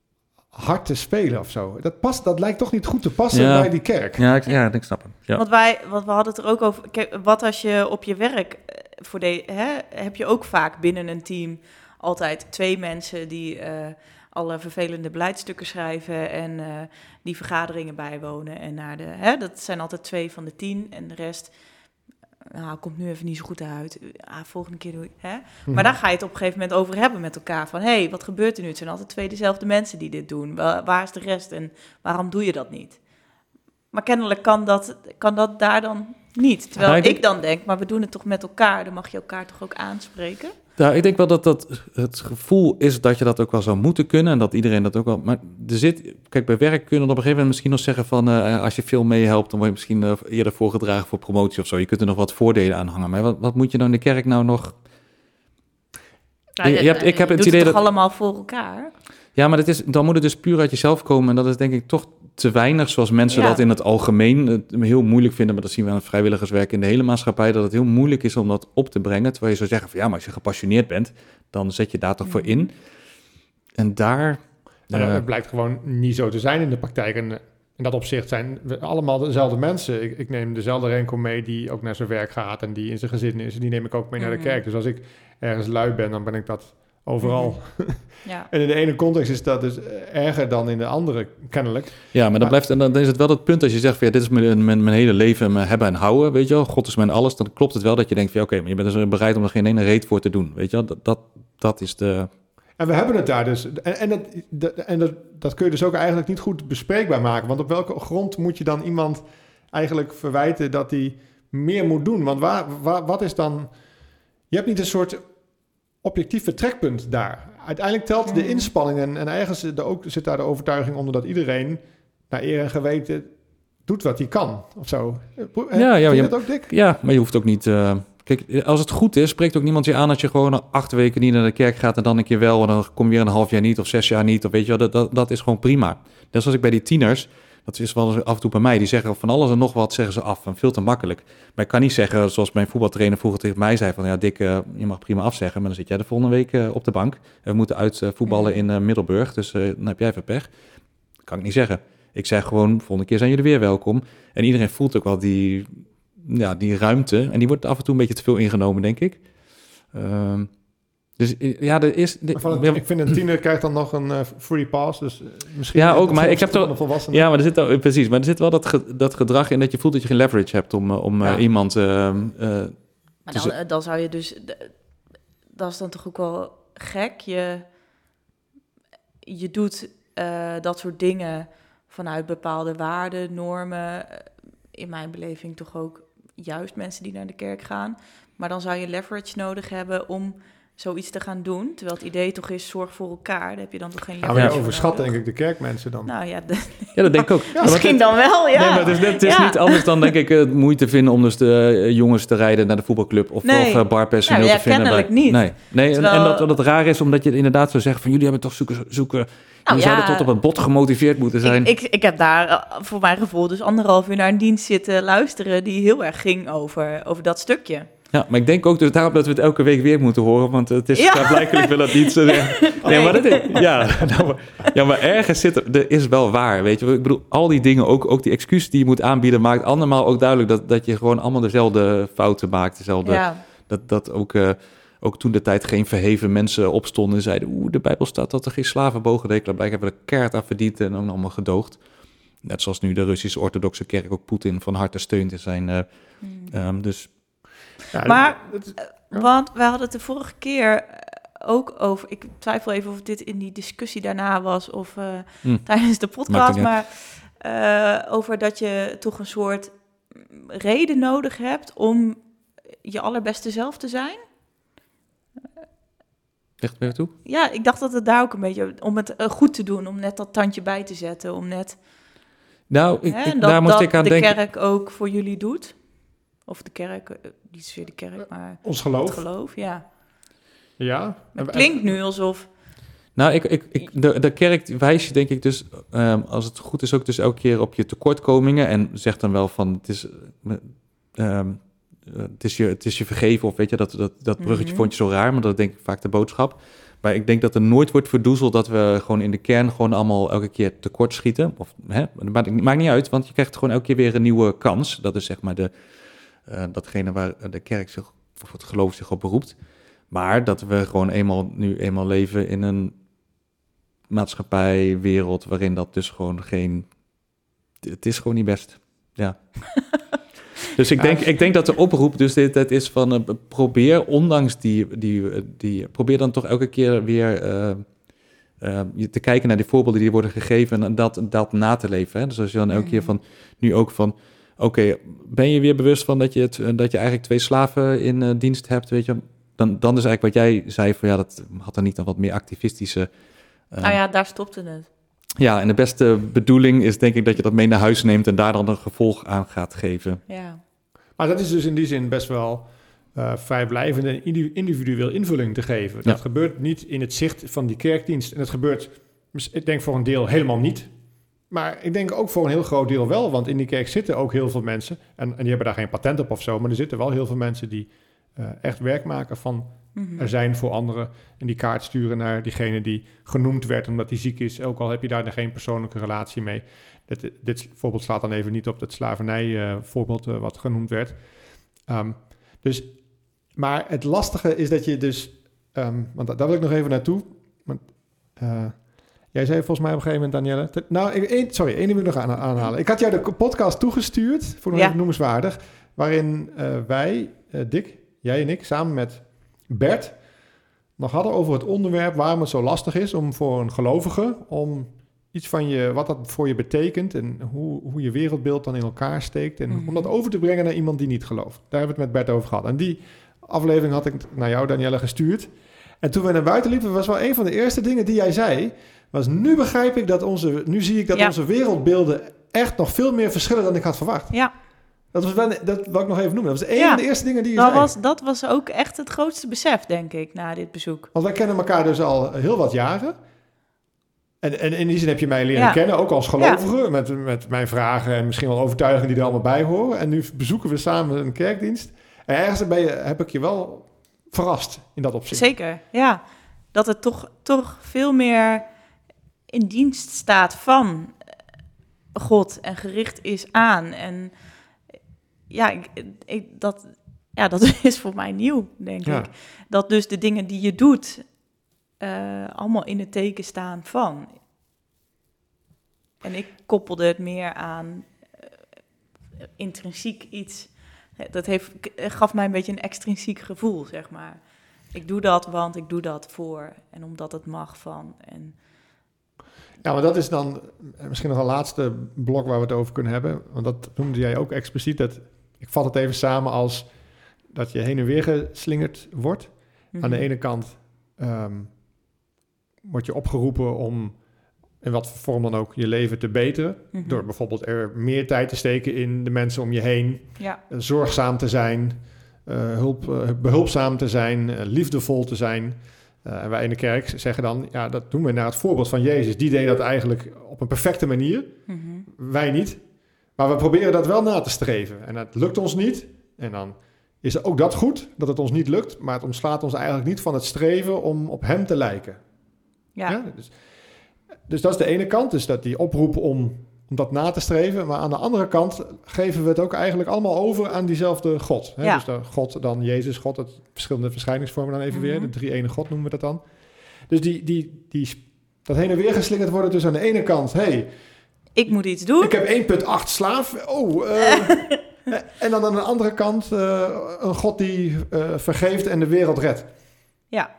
hard te spelen of zo. Dat, past, dat lijkt toch niet goed te passen ja. bij die kerk. Ja, ik, ja, ik snap hem. Ja. Want wij, want we hadden het er ook over. Kijk, wat als je op je werk voor de, hè, heb je ook vaak binnen een team altijd twee mensen die uh, alle vervelende beleidstukken schrijven en uh, die vergaderingen bijwonen en naar de, hè, dat zijn altijd twee van de tien en de rest. Nou, komt nu even niet zo goed uit. Ah, volgende keer doe ik. Hè? Mm-hmm. Maar daar ga je het op een gegeven moment over hebben met elkaar. Van, hé, hey, wat gebeurt er nu? Het zijn altijd twee dezelfde mensen die dit doen. Waar, waar is de rest en waarom doe je dat niet? Maar kennelijk kan dat, kan dat daar dan niet. Terwijl ja, ik, ik denk... dan denk, maar we doen het toch met elkaar. Dan mag je elkaar toch ook aanspreken? Ja, ik denk wel dat dat het gevoel is dat je dat ook wel zou moeten kunnen. En dat iedereen dat ook wel... Maar er zit... Kijk, bij werk kun je op een gegeven moment misschien nog zeggen van... Uh, als je veel meehelpt, dan word je misschien uh, eerder voorgedragen voor promotie of zo. Je kunt er nog wat voordelen aan hangen. Maar wat, wat moet je nou in de kerk nou nog... Nou, je, je hebt, ik heb het, het idee het toch dat... allemaal voor elkaar? Ja, maar dat is, dan moet het dus puur uit jezelf komen. En dat is denk ik toch te weinig, zoals mensen ja. dat in het algemeen heel moeilijk vinden. Maar dat zien we aan het vrijwilligerswerk in de hele maatschappij, dat het heel moeilijk is om dat op te brengen. Terwijl je zou zeggen van ja, maar als je gepassioneerd bent, dan zet je daar toch mm. voor in. En daar... Nou, uh, het blijkt gewoon niet zo te zijn in de praktijk. En in dat opzicht zijn we allemaal dezelfde mensen. Ik, ik neem dezelfde renkel mee die ook naar zijn werk gaat en die in zijn gezin is. En die neem ik ook mee mm. naar de kerk. Dus als ik ergens lui ben, dan ben ik dat overal. Mm-hmm. Ja. En in de ene context is dat dus erger dan in de andere, kennelijk. Ja, maar dan, maar, blijft, en dan is het wel het punt als je zegt van ja, dit is mijn, mijn, mijn hele leven, mijn hebben en houden, weet je wel. God is mijn alles. Dan klopt het wel dat je denkt van ja, oké, okay, maar je bent dus bereid om er geen ene reet voor te doen, weet je wel. Dat, dat, dat is de... En we hebben het daar dus. En, en, dat, dat, en dat, dat kun je dus ook eigenlijk niet goed bespreekbaar maken. Want op welke grond moet je dan iemand eigenlijk verwijten dat hij meer moet doen? Want waar, waar, wat is dan... Je hebt niet een soort objectief vertrekpunt daar. Uiteindelijk telt de inspanning en, en ergens de, ook, zit daar de overtuiging onder dat iedereen naar eer en geweten doet wat hij kan of zo. Ja, ja, Vind je ja, dat ook, Dick? Ja, maar je hoeft ook niet... Uh... Kijk, als het goed is, spreekt ook niemand je aan als je gewoon acht weken niet naar de kerk gaat en dan een keer wel en dan kom je weer een half jaar niet of zes jaar niet. Of weet je wel, dat, dat, dat is gewoon prima. Net zoals ik bij die tieners, dat is wel eens af en toe bij mij, die zeggen van alles en nog wat zeggen ze af en veel te makkelijk. Maar ik kan niet zeggen, zoals mijn voetbaltrainer vroeger tegen mij zei van ja Dick, uh, je mag prima afzeggen, maar dan zit jij de volgende week uh, op de bank. En we moeten uit uh, voetballen in uh, Middelburg, dus uh, dan heb jij even pech. Dat kan ik niet zeggen. Ik zeg gewoon, volgende keer zijn jullie weer welkom. En iedereen voelt ook wel die... Ja, die ruimte. En die wordt af en toe een beetje te veel ingenomen, denk ik. Uh, dus ja, er is... De, het, ik vind een tiener krijgt dan nog een uh, free pass. Dus uh, misschien... Ja, ook, maar ik heb toch... Ja, maar er zit ook, precies. Maar er zit wel dat, ge, dat gedrag in dat je voelt dat je geen leverage hebt om, om ja. uh, iemand... Uh, uh, maar dan, uh, dan zou je dus... Dat is dan toch ook wel gek. Je, je doet uh, dat soort dingen vanuit bepaalde waarden, normen... in mijn beleving toch ook juist mensen die naar de kerk gaan. Maar dan zou je leverage nodig hebben om zoiets te gaan doen. Terwijl het idee toch is, zorg voor elkaar. Daar heb je dan toch geen leverage ja, maar je overschat denk ik de kerkmensen dan. Nou ja, de, ja dat denk ik ook. Ja, misschien het, dan wel, ja. Nee, maar het is, het is ja. niet anders dan denk ik uh, moeite vinden om dus de uh, jongens te rijden naar de voetbalclub of, nee. of uh, barpersoneel nou, ja, te vinden. Kennelijk bij, niet. Nee, nee Terwijl, en, en dat, dat het raar is omdat je inderdaad zou zeggen van jullie hebben toch zoeken... zoeken Nou, je ja, zouden tot op het bot gemotiveerd moeten zijn. Ik, ik, ik heb daar uh, voor mijn gevoel dus anderhalf uur naar een dienst zitten luisteren... die heel erg ging over, over dat stukje. Ja, maar ik denk ook dus daarom dat we het elke week weer moeten horen... want het is ja. blijkbaar wel dat niet zo... Nee, nee, maar dat is, ja, nou, ja, maar ergens zit er... Er is wel waar, weet je. Ik bedoel, al die dingen, ook, ook die excuus die je moet aanbieden... maakt andermaal ook duidelijk dat, dat je gewoon allemaal dezelfde fouten maakt. Dezelfde, ja. Dat, dat ook... Uh, Ook toen de tijd geen verheven mensen opstonden en zeiden... oeh, de Bijbel staat dat er geen slaven bogen dekelen. Blijkbaar hebben we er keihard aan verdiend en ook allemaal gedoogd. Net zoals nu de Russische orthodoxe kerk ook Poetin van harte steunt in zijn... Uh, hmm. um, dus... Ja, maar, dat, ja. want we hadden het de vorige keer ook over... Ik twijfel even of dit in die discussie daarna was of uh, hmm. tijdens de podcast. Maar uh, over dat je toch een soort reden nodig hebt om je allerbeste zelf te zijn... Echt weer toe? Ja, ik dacht dat het daar ook een beetje... om het uh, goed te doen, om net dat tandje bij te zetten, om net... Nou, ik, hè, ik, dat, daar moest dat ik aan de denken... de kerk ook voor jullie doet. Of de kerk, uh, niet zozeer de kerk, maar... Ons geloof. Het geloof, ja. Ja. Maar het klinkt nu alsof... Nou, ik, ik, ik, de, de kerk wijst je denk ik dus, um, als het goed is, ook dus elke keer op je tekortkomingen... en zegt dan wel van, het is... Um, Uh, het, is je, het is je vergeven, of weet je, dat, dat, dat bruggetje mm-hmm. vond je zo raar, maar dat is denk ik vaak de boodschap. Maar ik denk dat er nooit wordt verdoezeld dat we gewoon in de kern gewoon allemaal elke keer tekort schieten. Of, hè, dat maakt niet uit, want je krijgt gewoon elke keer weer een nieuwe kans. Dat is zeg maar de, uh, datgene waar de kerk zich, of het geloof zich op beroept. Maar dat we gewoon eenmaal, nu eenmaal leven in een maatschappij, wereld, waarin dat dus gewoon geen... Het is gewoon niet best, ja. Dus ik denk, ik denk dat de oproep dus dit, dit is van uh, probeer, ondanks die, die, die... Probeer dan toch elke keer weer uh, uh, te kijken naar die voorbeelden die worden gegeven... en dat, dat na te leven. Hè? Dus als je dan elke keer van, nu ook van... Oké, okay, ben je weer bewust van dat je, het, dat je eigenlijk twee slaven in uh, dienst hebt, weet je... Dan, dan is eigenlijk wat jij zei van ja, dat had dan niet dan wat meer activistische... Uh, nou ja, daar stopte het. Ja, en de beste bedoeling is denk ik dat je dat mee naar huis neemt... en daar dan een gevolg aan gaat geven. Ja. Maar dat is dus in die zin best wel uh, vrijblijvende en individueel invulling te geven. Dat ja. gebeurt niet in het zicht van die kerkdienst. En dat gebeurt, ik denk voor een deel helemaal niet. Maar ik denk ook voor een heel groot deel wel. Want in die kerk zitten ook heel veel mensen. En, en die hebben daar geen patent op of zo. Maar er zitten wel heel veel mensen die uh, echt werk maken van... Mm-hmm. er zijn voor anderen. En die kaart sturen naar diegene die genoemd werd omdat hij ziek is. Ook al heb je daar geen persoonlijke relatie mee. Dit, dit voorbeeld slaat dan even niet op het slavernij uh, voorbeeld uh, wat genoemd werd. Um, dus, maar het lastige is dat je dus... Um, want daar wil ik nog even naartoe. Want, uh, jij zei volgens mij op een gegeven moment, Danielle... Te, nou, één, sorry, één ding moet ik nog aan, aanhalen. Ik had jou de podcast toegestuurd, voor nog ja. even noemenswaardig... waarin uh, wij, uh, Dick, jij en ik, samen met Bert... nog hadden over het onderwerp waarom het zo lastig is... om voor een gelovige... om iets van je, wat dat voor je betekent... en hoe, hoe je wereldbeeld dan in elkaar steekt... en mm-hmm. om dat over te brengen naar iemand die niet gelooft. Daar hebben we het met Bert over gehad. En die aflevering had ik naar jou, Danielle, gestuurd. En toen we naar buiten liepen... was wel een van de eerste dingen die jij zei... was nu begrijp ik dat onze... nu zie ik dat ja. onze wereldbeelden... echt nog veel meer verschillen dan ik had verwacht. Ja. Dat was wel, dat wil ik nog even noemen. Dat was een Ja, van de eerste dingen die je Dat zei. was, dat was ook echt het grootste besef, denk ik, na dit bezoek. Want wij kennen elkaar dus al heel wat jaren. En, en in die zin heb je mij leren Ja. kennen, ook als gelovige, met, met mijn vragen en misschien wel overtuigingen die er allemaal bij horen. En nu bezoeken we samen een kerkdienst. En ergens ben je, heb ik je wel verrast in dat opzicht. Zeker, ja. Dat het toch, toch veel meer in dienst staat van God en gericht is aan. En ja, ik, ik, dat, ja dat is voor mij nieuw, denk Ja. ik. Dat dus de dingen die je doet, uh, allemaal in het teken staan van. En ik koppelde het meer aan uh, intrinsiek iets. Dat heeft, gaf mij een beetje een extrinsiek gevoel, zeg maar. Ik doe dat, want ik doe dat voor. En omdat het mag van. En Ja, maar dat is dan misschien nog een laatste blok waar we het over kunnen hebben. Want dat noemde jij ook expliciet. Dat, ik vat het even samen als dat je heen en weer geslingerd wordt. Mm-hmm. Aan de ene kant um, word je opgeroepen om in wat voor vorm dan ook je leven te beteren. Mm-hmm. Door bijvoorbeeld er meer tijd te steken in de mensen om je heen. Ja. Uh, zorgzaam te zijn, uh, hulp, uh, behulpzaam te zijn, uh, liefdevol te zijn. Uh, en wij in de kerk zeggen dan, ja, dat doen we naar het voorbeeld van Jezus. Die deed dat eigenlijk op een perfecte manier. Mm-hmm. Wij niet. Maar we proberen dat wel na te streven. En dat lukt ons niet. En dan is ook dat goed, dat het ons niet lukt. Maar het ontslaat ons eigenlijk niet van het streven om op hem te lijken. Ja. Ja, dus, dus dat is de ene kant. Dus dat die oproep om, om dat na te streven. Maar aan de andere kant geven we het ook eigenlijk allemaal over aan diezelfde God. Hè? Ja. Dus de God dan Jezus, God, het verschillende verschijningsvormen dan even mm-hmm. weer. De drie-ene God noemen we dat dan. Dus die, die, die, dat heen en weer geslingerd worden dus aan de ene kant. Hey, ik moet iets doen. Ik heb één komma acht slaaf. Oh, uh, en dan aan de andere kant uh, een God die uh, vergeeft en de wereld redt. Ja.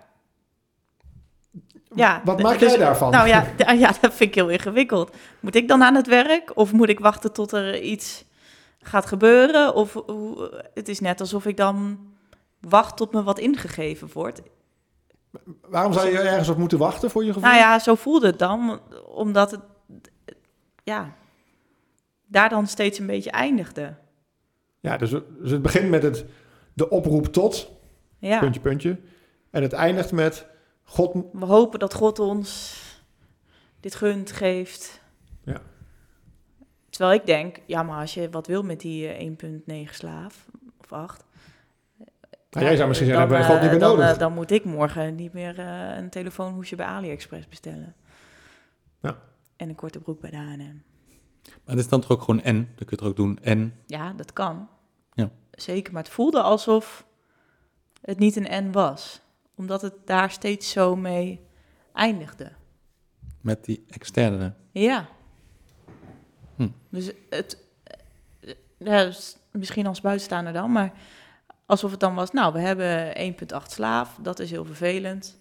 Ja, wat maak dus, jij daarvan? Nou ja, d- ja, dat vind ik heel ingewikkeld. Moet ik dan aan het werk? Of moet ik wachten tot er iets gaat gebeuren? Of uh, het is net alsof ik dan wacht tot me wat ingegeven wordt. Waarom zou je ergens op moeten wachten voor je gevoel? Nou ja, zo voelde het dan. Omdat het, ja, daar dan steeds een beetje eindigde. Ja, dus, dus het begint met het, de oproep tot, ja. puntje, puntje. En het eindigt met God. We hopen dat God ons dit gunt, geeft. Ja. Terwijl ik denk, ja, maar als je wat wil met die uh, één komma negen slaaf, of acht... Nou, jij zou misschien zeggen, dan, hebben we God niet meer dan, nodig. Uh, dan moet ik morgen niet meer uh, een telefoonhoesje bij AliExpress bestellen. Ja. En een korte broek bij de H en M. Maar het is dan toch ook gewoon en? Dan kun je het er ook doen en? Ja, dat kan. Ja. Zeker, maar het voelde alsof het niet een en was. Omdat het daar steeds zo mee eindigde. Met die externe? Ja. Hm. Dus het... Ja, misschien als buitenstaander dan, maar alsof het dan was, nou, we hebben één komma acht slaaf, dat is heel vervelend.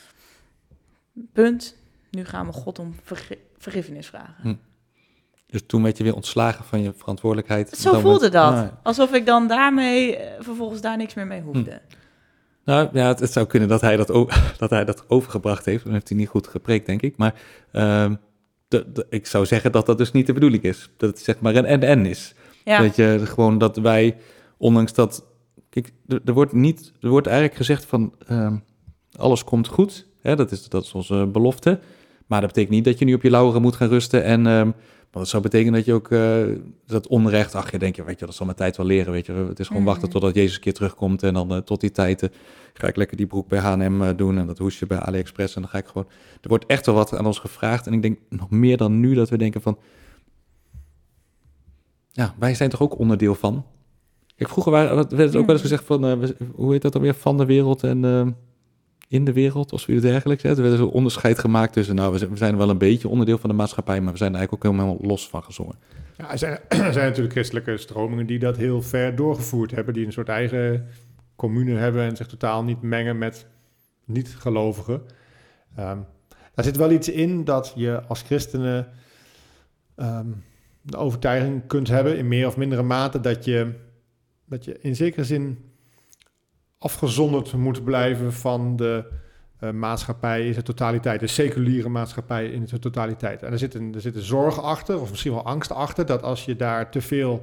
Punt. Nu gaan we God om vergi- vergiffenis vragen. Hm. Dus toen werd je weer ontslagen van je verantwoordelijkheid. Zo voelde moment, dat. ah, Alsof ik dan daarmee uh, vervolgens daar niks meer mee hoefde. Hm. Nou ja, het, het zou kunnen dat hij dat, o- dat hij dat overgebracht heeft. Dan heeft hij niet goed gepreekt, denk ik. Maar uh, de, de, ik zou zeggen dat dat dus niet de bedoeling is. Dat het zeg maar een en-en is. Ja. Dat je gewoon dat wij, ondanks dat... Kijk, er, er wordt niet, er wordt eigenlijk gezegd van uh, alles komt goed. Hè, dat, is, dat is onze belofte. Maar dat betekent niet dat je nu op je lauweren moet gaan rusten. En uh, want dat zou betekenen dat je ook uh, dat onrecht... Ach, je denkt, ja, weet je, dat zal mijn tijd wel leren. Weet je, het is gewoon mm-hmm. wachten totdat Jezus een keer terugkomt. En dan uh, tot die tijd uh, ga ik lekker die broek bij H en M uh, doen. En dat hoesje bij AliExpress. En dan ga ik gewoon... Er wordt echt wel wat aan ons gevraagd. En ik denk nog meer dan nu dat we denken van... Ja, wij zijn toch ook onderdeel van... Kijk, vroeger waren, werd het ook wel eens gezegd van... Uh, hoe heet dat dan weer? Van de wereld en... Uh, in de wereld, of zoiets dergelijks. Hè. Er werd een onderscheid gemaakt tussen... nou, we zijn wel een beetje onderdeel van de maatschappij... maar we zijn er eigenlijk ook helemaal los van gezongen. Ja, er zijn, er zijn natuurlijk christelijke stromingen... die dat heel ver doorgevoerd hebben... die een soort eigen commune hebben... en zich totaal niet mengen met niet-gelovigen. Um, daar zit wel iets in dat je als christenen... Um, de overtuiging kunt hebben... in meer of mindere mate... dat je, dat je in zekere zin... afgezonderd moet blijven van de uh, maatschappij in zijn totaliteit. De seculiere maatschappij in zijn totaliteit. En er zit, een, er zit een zorg achter, of misschien wel angst achter... dat als je daar te veel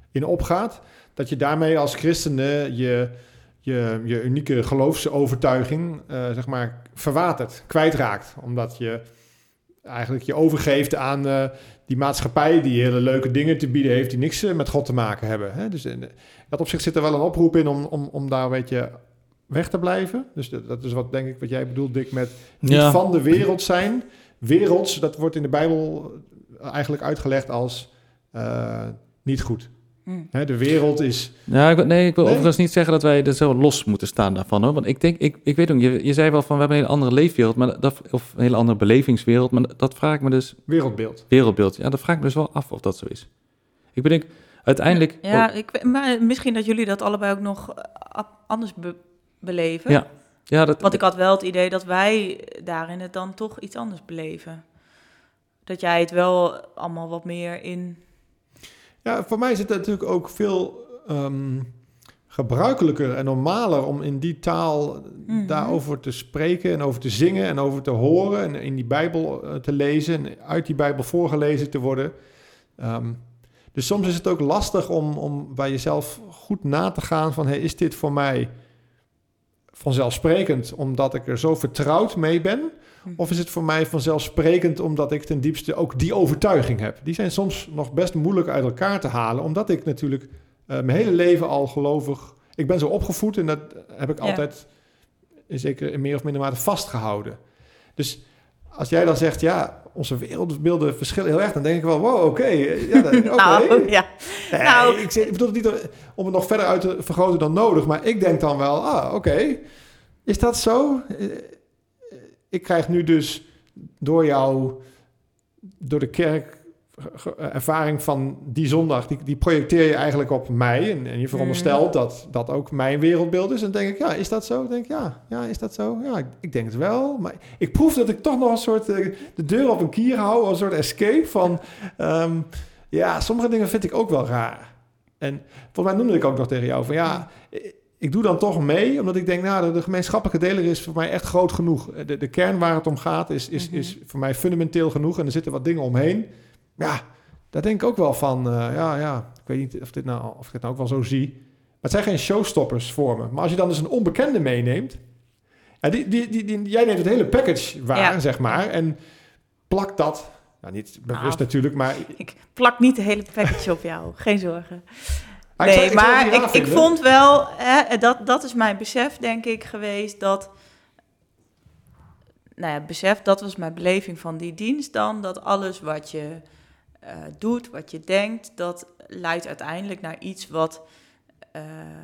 in opgaat, dat je daarmee als christenen je, je, je unieke geloofsovertuiging uh, zeg maar verwatert, kwijtraakt. Omdat je eigenlijk je overgeeft aan uh, die maatschappij die hele leuke dingen te bieden heeft die niks uh, met God te maken hebben. Hè? Dus in dat opzicht zit er wel een oproep in om, om, om daar een beetje weg te blijven. Dus dat, dat is wat denk ik wat jij bedoelt, Dick, met niet ja. van de wereld zijn. Werelds, dat wordt in de Bijbel eigenlijk uitgelegd als uh, niet goed. Mm. Hè, de wereld is... Ja, ik, nee, ik wil nee? overigens niet zeggen dat wij er zo los moeten staan daarvan. Hoor. Want ik denk, ik, ik weet ook, je, je zei wel van we hebben een hele andere leefwereld, maar dat, of een hele andere belevingswereld, maar dat vraag ik me dus... Wereldbeeld. Wereldbeeld, ja, dat vraag ik me dus wel af of dat zo is. Ik bedenk, uiteindelijk... Ja, ik, maar misschien dat jullie dat allebei ook nog anders be- beleven. Ja. Ja, dat, Want ik had wel het idee dat wij daarin het dan toch iets anders beleven. Dat jij het wel allemaal wat meer in... Ja, voor mij is het natuurlijk ook veel um, gebruikelijker en normaler om in die taal mm-hmm. daarover te spreken en over te zingen en over te horen en in die Bijbel uh, te lezen en uit die Bijbel voorgelezen te worden. Um, dus soms is het ook lastig om, om bij jezelf goed na te gaan van, hey, is dit voor mij vanzelfsprekend omdat ik er zo vertrouwd mee ben? Of is het voor mij vanzelfsprekend omdat ik ten diepste ook die overtuiging heb? Die zijn soms nog best moeilijk uit elkaar te halen, omdat ik natuurlijk uh, mijn hele leven al gelovig... Ik ben zo opgevoed en dat heb ik ja. altijd zeker in meer of minder mate vastgehouden. Dus als jij dan zegt, ja, onze wereldbeelden verschillen heel erg, dan denk ik wel, wow, oké. Okay, ja, okay. nou, ja. Nee, nou. ik, ik bedoel het niet om het nog verder uit te vergroten dan nodig, maar ik denk dan wel, ah, oké, okay, is dat zo? Ik krijg nu dus door jou, door de kerk, ervaring van die zondag, die, die projecteer je eigenlijk op mij. En, en je veronderstelt mm. dat dat ook mijn wereldbeeld is. En dan denk ik, ja, is dat zo? Dan denk ik, ja, ja, is dat zo? Ja, ik, ik denk het wel. Maar ik proef dat ik toch nog een soort uh, de deur op een kier hou, een soort escape van, um, ja, sommige dingen vind ik ook wel raar. En volgens mij noemde ik ook nog tegen jou van, ja, ik doe dan toch mee, omdat ik denk, nou, de, de gemeenschappelijke deler is voor mij echt groot genoeg. De, de kern waar het om gaat is, is, mm-hmm. is voor mij fundamenteel genoeg en er zitten wat dingen omheen. Ja, daar denk ik ook wel van, uh, ja, ja, ik weet niet of, dit nou, of ik het nou ook wel zo zie. Maar het zijn geen showstoppers voor me. Maar als je dan dus een onbekende meeneemt, ja, die, die, die, die, jij neemt het hele package waar, ja. zeg maar, en plakt dat, nou niet bewust nou, natuurlijk, maar... Ik plak niet de hele package op jou, geen zorgen. Nee, ik zou, ik maar ik, ik vond wel, hè, dat, dat is mijn besef, denk ik, geweest, dat... Nou ja, besef, dat was mijn beleving van die dienst dan, dat alles wat je uh, doet, wat je denkt, dat leidt uiteindelijk naar iets wat... Uh,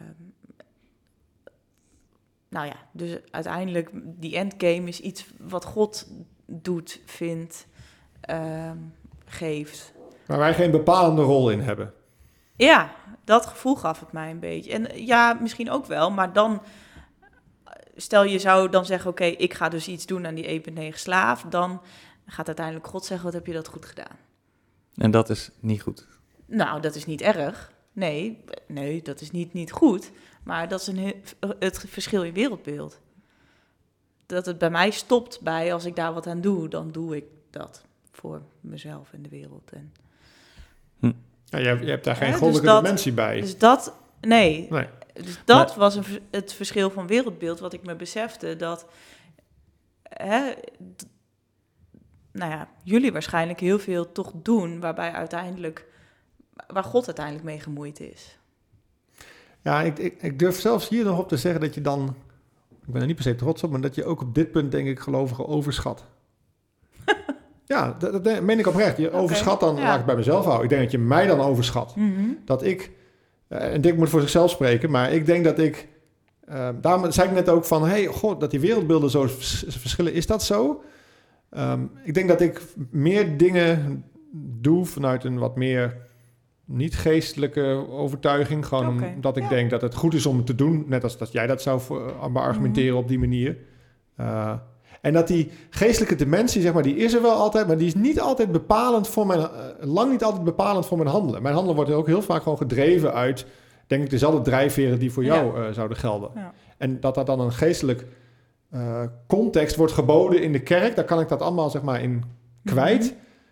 nou ja, dus uiteindelijk, die endgame is iets wat God doet, vindt, uh, geeft. Waar wij geen bepalende rol in hebben. Ja, dat gevoel gaf het mij een beetje. En ja, misschien ook wel, maar dan... Stel je zou dan zeggen, oké, okay, ik ga dus iets doen aan die één komma negen slaaf. Dan gaat uiteindelijk God zeggen, wat heb je dat goed gedaan? En dat is niet goed? Nou, dat is niet erg. Nee, nee dat is niet, niet goed. Maar dat is een, het verschil in wereldbeeld. Dat het bij mij stopt bij, als ik daar wat aan doe, dan doe ik dat voor mezelf en de wereld. En... Hm. Ja, je, hebt, je hebt daar geen ja, goddelijke dus dat, dimensie bij. Dus dat, nee... nee. Dus dat maar, was een, het verschil van wereldbeeld, wat ik me besefte, dat, hè, d- nou ja, jullie waarschijnlijk heel veel toch doen, waarbij uiteindelijk, waar God uiteindelijk mee gemoeid is. Ja, ik, ik, ik durf zelfs hier nog op te zeggen dat je dan, ik ben er niet per se trots op, maar dat je ook op dit punt, denk ik, gelovigen overschat. Ja, dat, dat meen ik oprecht. Je okay, overschat dan, ja. laat ik bij mezelf houden. Ik denk dat je mij dan overschat. Mm-hmm. Dat ik... En Dick moet voor zichzelf spreken, maar ik denk dat ik... Uh, daarom zei ik net ook van... hey, god, dat die wereldbeelden zo vers- verschillen, is dat zo? Um, ik denk dat ik meer dingen doe vanuit een wat meer niet-geestelijke overtuiging. Gewoon okay. omdat ik ja. denk dat het goed is om het te doen. Net als dat jij dat zou voor, beargumenteren mm-hmm. op die manier. Uh, en dat die geestelijke dimensie, zeg maar, die is er wel altijd, maar die is niet altijd bepalend voor mijn, uh, lang niet altijd bepalend voor mijn handelen. Mijn handelen wordt ook heel vaak gewoon gedreven uit, denk ik, dezelfde drijfveren die voor jou ja. uh, zouden gelden. Ja. En dat dat dan een geestelijk uh, context wordt geboden in de kerk, daar kan ik dat allemaal, zeg maar, in kwijt. Mm-hmm.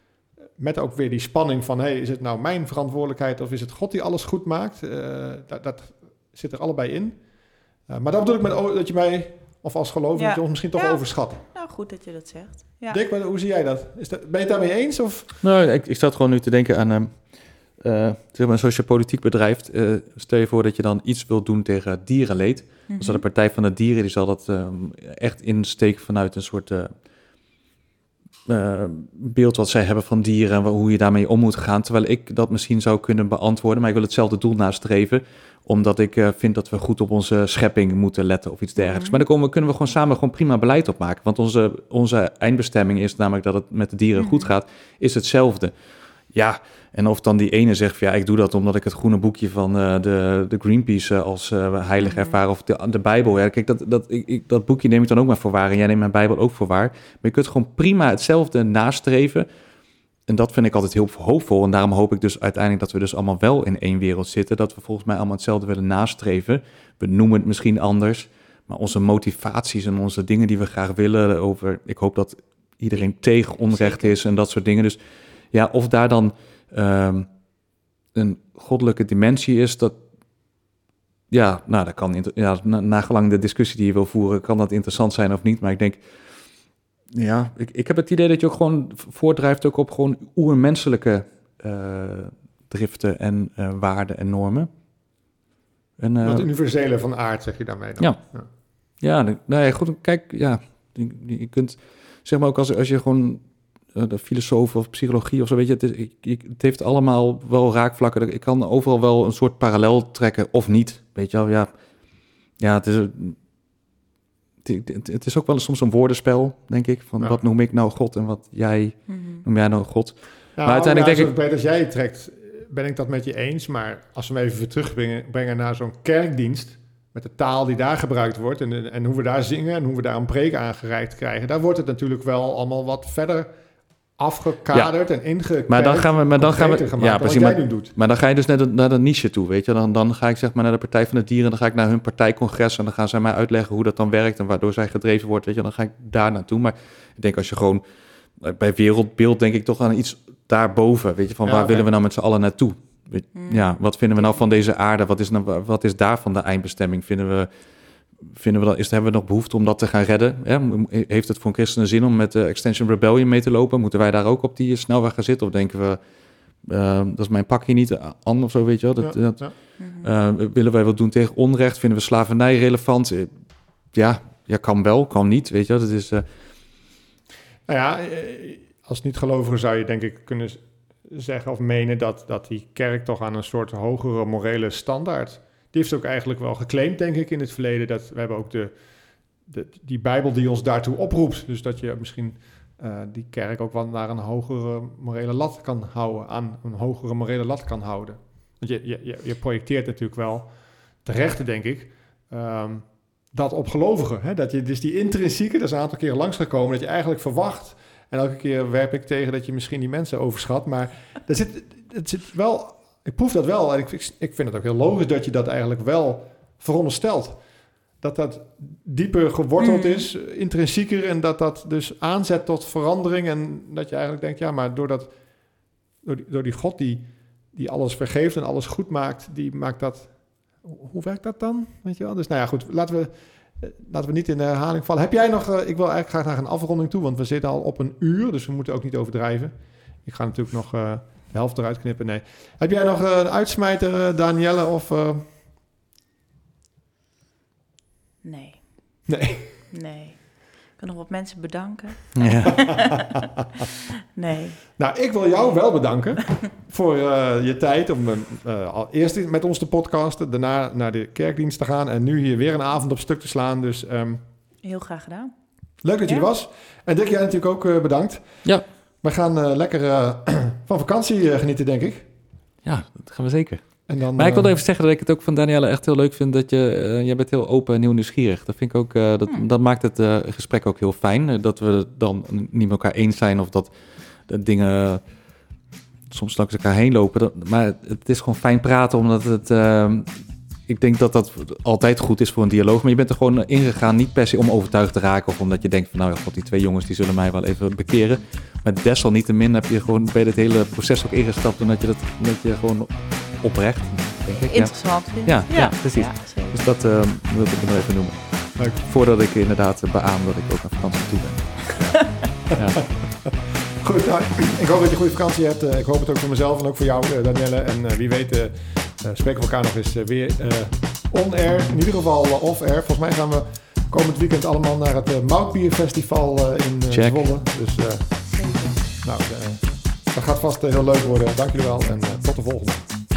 met ook weer die spanning van, hey, is het nou mijn verantwoordelijkheid of is het God die alles goed maakt? Uh, dat, dat zit er allebei in. Uh, maar dat bedoel ik met dat je mij, of als gelovige, ja. dat je ons misschien toch ja. overschat. Nou, goed dat je dat zegt. Ja. Dick, hoe zie jij dat? Is dat? Ben je het daarmee eens? Of? Nou, ik, ik zat gewoon nu te denken aan, uh, uh, zeg maar, zoals je politiek bedrijft, uh, stel je voor dat je dan iets wilt doen tegen dierenleed. Mm-hmm. Dan zal de Partij van de Dieren, die zal dat uh, echt insteken vanuit een soort uh, uh, beeld wat zij hebben van dieren en hoe je daarmee om moet gaan. Terwijl ik dat misschien zou kunnen beantwoorden, maar ik wil hetzelfde doel nastreven, omdat ik uh, vind dat we goed op onze schepping moeten letten of iets dergelijks. Mm-hmm. Maar dan komen, kunnen we gewoon samen gewoon prima beleid opmaken. Want onze, onze eindbestemming is namelijk dat het met de dieren mm-hmm. goed gaat, is hetzelfde. Ja, en of dan die ene zegt van ja, ik doe dat omdat ik het groene boekje van uh, de, de Greenpeace uh, als uh, heilig mm-hmm. ervaar, of de, de Bijbel. Ja, kijk, dat, dat, ik, dat boekje neem ik dan ook maar voor waar en jij neemt mijn Bijbel ook voor waar. Maar je kunt gewoon prima hetzelfde nastreven. En dat vind ik altijd heel hoopvol. En daarom hoop ik dus uiteindelijk dat we dus allemaal wel in één wereld zitten. Dat we volgens mij allemaal hetzelfde willen nastreven. We noemen het misschien anders. Maar onze motivaties en onze dingen die we graag willen over... Ik hoop dat iedereen tegen onrecht is en dat soort dingen. Dus ja, of daar dan um, een goddelijke dimensie is, dat... Ja, nou, dat kan... Ja, nagelang de discussie die je wil voeren, kan dat interessant zijn of niet. Maar ik denk... Ja, ik, ik heb het idee dat je ook gewoon voortdrijft ook op gewoon oermenselijke uh, driften en uh, waarden en normen. En, uh, het universele van aard, zeg je daarmee dan? Ja, ja. ja nou ja, goed, kijk, ja, je, je kunt, zeg maar ook als, als je gewoon uh, de filosofie of psychologie of zo, weet je, het, is, ik, ik, het heeft allemaal wel raakvlakken. Ik kan overal wel een soort parallel trekken of niet, weet je wel, ja. Ja, het is... Het, het is ook wel soms een woordenspel, denk ik. Van ja. Wat noem ik nou God en wat jij mm-hmm. noem jij nou God. Ja, maar uiteindelijk ja, denk ik... Als jij het trekt, ben ik dat met je eens. Maar als we hem even weer terugbrengen naar zo'n kerkdienst, met de taal die daar gebruikt wordt en, en hoe we daar zingen en hoe we daar een preek aangereikt krijgen, daar wordt het natuurlijk wel allemaal wat verder afgekaderd ja. en ingekleed. Maar dan gaan we, maar dan gaan we, gemaakt, ja, precies. Maar, doet. maar dan ga je dus naar, naar de niche toe, weet je. Dan, dan ga ik zeg maar naar de Partij van de Dieren, dan ga ik naar hun partijcongres en dan gaan zij mij uitleggen hoe dat dan werkt en waardoor zij gedreven wordt, weet je. Dan ga ik daar naartoe. Maar ik denk als je gewoon bij wereldbeeld denk ik toch aan iets daarboven, weet je, van ja, waar okay. willen we nou met z'n allen naartoe? Ja, wat vinden we nou van deze aarde? Wat is, nou, wat is daarvan de eindbestemming? Vinden we Vinden we dat, is, hebben we nog behoefte om dat te gaan redden? Ja, heeft het voor een christenen zin om met de Extinction Rebellion mee te lopen? Moeten wij daar ook op die snelweg gaan zitten? Of denken we, uh, dat is mijn pakje niet, Anne of zo, weet je wel? Dat, ja, dat, ja. Uh, willen wij wat doen tegen onrecht? Vinden we slavernij relevant? Ja, ja, kan wel, kan niet, weet je wel? Dat is... Uh... Nou ja, als niet-gelovige zou je denk ik kunnen zeggen of menen dat, dat die kerk toch aan een soort hogere morele standaard... Die heeft ook eigenlijk wel geclaimd, denk ik, in het verleden. Dat we hebben ook de, de, die Bijbel die ons daartoe oproept. Dus dat je misschien uh, die kerk ook wel naar een hogere morele lat kan houden. Aan een hogere morele lat kan houden. Want je, je, je projecteert natuurlijk wel terecht, denk ik, um, dat op gelovigen. Hè? Dat je dus die intrinsieke, dat is een aantal keren langsgekomen, dat je eigenlijk verwacht. En elke keer werp ik tegen dat je misschien die mensen overschat. Maar er zit, het zit wel... Ik proef dat wel en ik, ik vind het ook heel logisch dat je dat eigenlijk wel veronderstelt. Dat dat dieper geworteld is, intrinsieker en dat dat dus aanzet tot verandering. En dat je eigenlijk denkt, ja, maar door, dat, door, die, door die God die, die alles vergeeft en alles goed maakt, die maakt dat... Hoe werkt dat dan? Weet je wel? Dus nou ja, goed, laten we, laten we niet in de herhaling vallen. Heb jij nog... Uh, ik wil eigenlijk graag naar een afronding toe, want we zitten al op een uur, dus we moeten ook niet overdrijven. Ik ga natuurlijk nog... Uh, de helft eruit knippen, nee. Heb jij nog uh, een uitsmijter, uh, Danielle, of... Uh... Nee. Nee? Nee. Ik kan nog wat mensen bedanken. Ja. Nee. Nou, ik wil jou wel bedanken voor uh, je tijd om uh, al eerst met ons te podcasten, daarna naar de kerkdienst te gaan en nu hier weer een avond op stuk te slaan. Dus um... heel graag gedaan. Leuk dat je ja. er was. En Dick, jij natuurlijk ook uh, bedankt. Ja. We gaan uh, lekker uh, van vakantie uh, genieten, denk ik. Ja, dat gaan we zeker. En dan, maar ik wilde even zeggen dat ik het ook van Danielle echt heel leuk vind dat je... Uh, jij bent heel open en heel nieuwsgierig. Dat vind ik ook... Uh, dat, hmm. dat maakt het uh, gesprek ook heel fijn. Uh, dat we dan niet met elkaar eens zijn of dat de dingen uh, soms langs elkaar heen lopen. Dat, maar het is gewoon fijn praten omdat het... Uh, ik denk dat dat altijd goed is voor een dialoog. Maar je bent er gewoon ingegaan, niet per se om overtuigd te raken of omdat je denkt van nou ja, god, die twee jongens die zullen mij wel even bekeren. met desalniettemin heb je gewoon bij dit hele proces ook ingestapt. Omdat je dat, dat je gewoon oprecht, denk ik. Interessant Ja, vindt. ja, ja, precies. Ja, zeker. Dus dat uh, wil ik nog even noemen. Leuk. Voordat ik inderdaad beaam dat ik ook naar vakantie toe ben. Ja. Ja. Goed, nou, ik hoop dat je een goede vakantie hebt. Uh, ik hoop het ook voor mezelf en ook voor jou, uh, Danielle. En uh, wie weet uh, uh, spreken we elkaar nog eens uh, weer uh, on-air. In ieder geval uh, off-air. Volgens mij gaan we komend weekend allemaal naar het uh, Moutbierfestival uh, in uh, Zwolle. Dus uh, nou, uh, dat gaat vast uh, heel leuk worden. Dank jullie wel en uh, tot de volgende.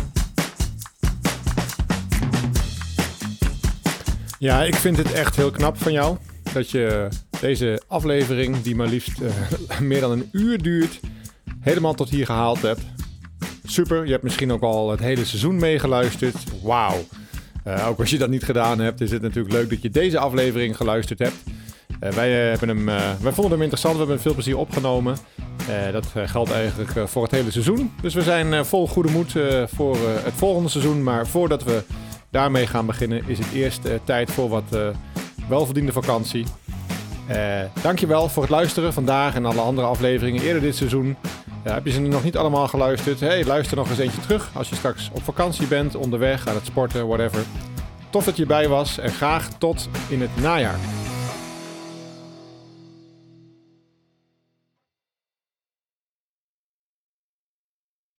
Ja, ik vind het echt heel knap van jou dat je deze aflevering, die maar liefst uh, meer dan een uur duurt, helemaal tot hier gehaald hebt. Super, je hebt misschien ook al het hele seizoen meegeluisterd. Wauw. Uh, ook als je dat niet gedaan hebt, is het natuurlijk leuk dat je deze aflevering geluisterd hebt. Uh, wij, uh, hebben hem, uh, wij vonden hem interessant, we hebben hem veel plezier opgenomen. Uh, dat uh, geldt eigenlijk uh, voor het hele seizoen. Dus we zijn uh, vol goede moed uh, voor uh, het volgende seizoen. Maar voordat we daarmee gaan beginnen, is het eerst uh, tijd voor wat uh, welverdiende vakantie. Uh, dankjewel voor het luisteren vandaag en alle andere afleveringen eerder dit seizoen. Uh, heb je ze nog niet allemaal geluisterd? Hey, luister nog eens eentje terug als je straks op vakantie bent, onderweg, aan het sporten, whatever. Tof dat je erbij was en graag tot in het najaar.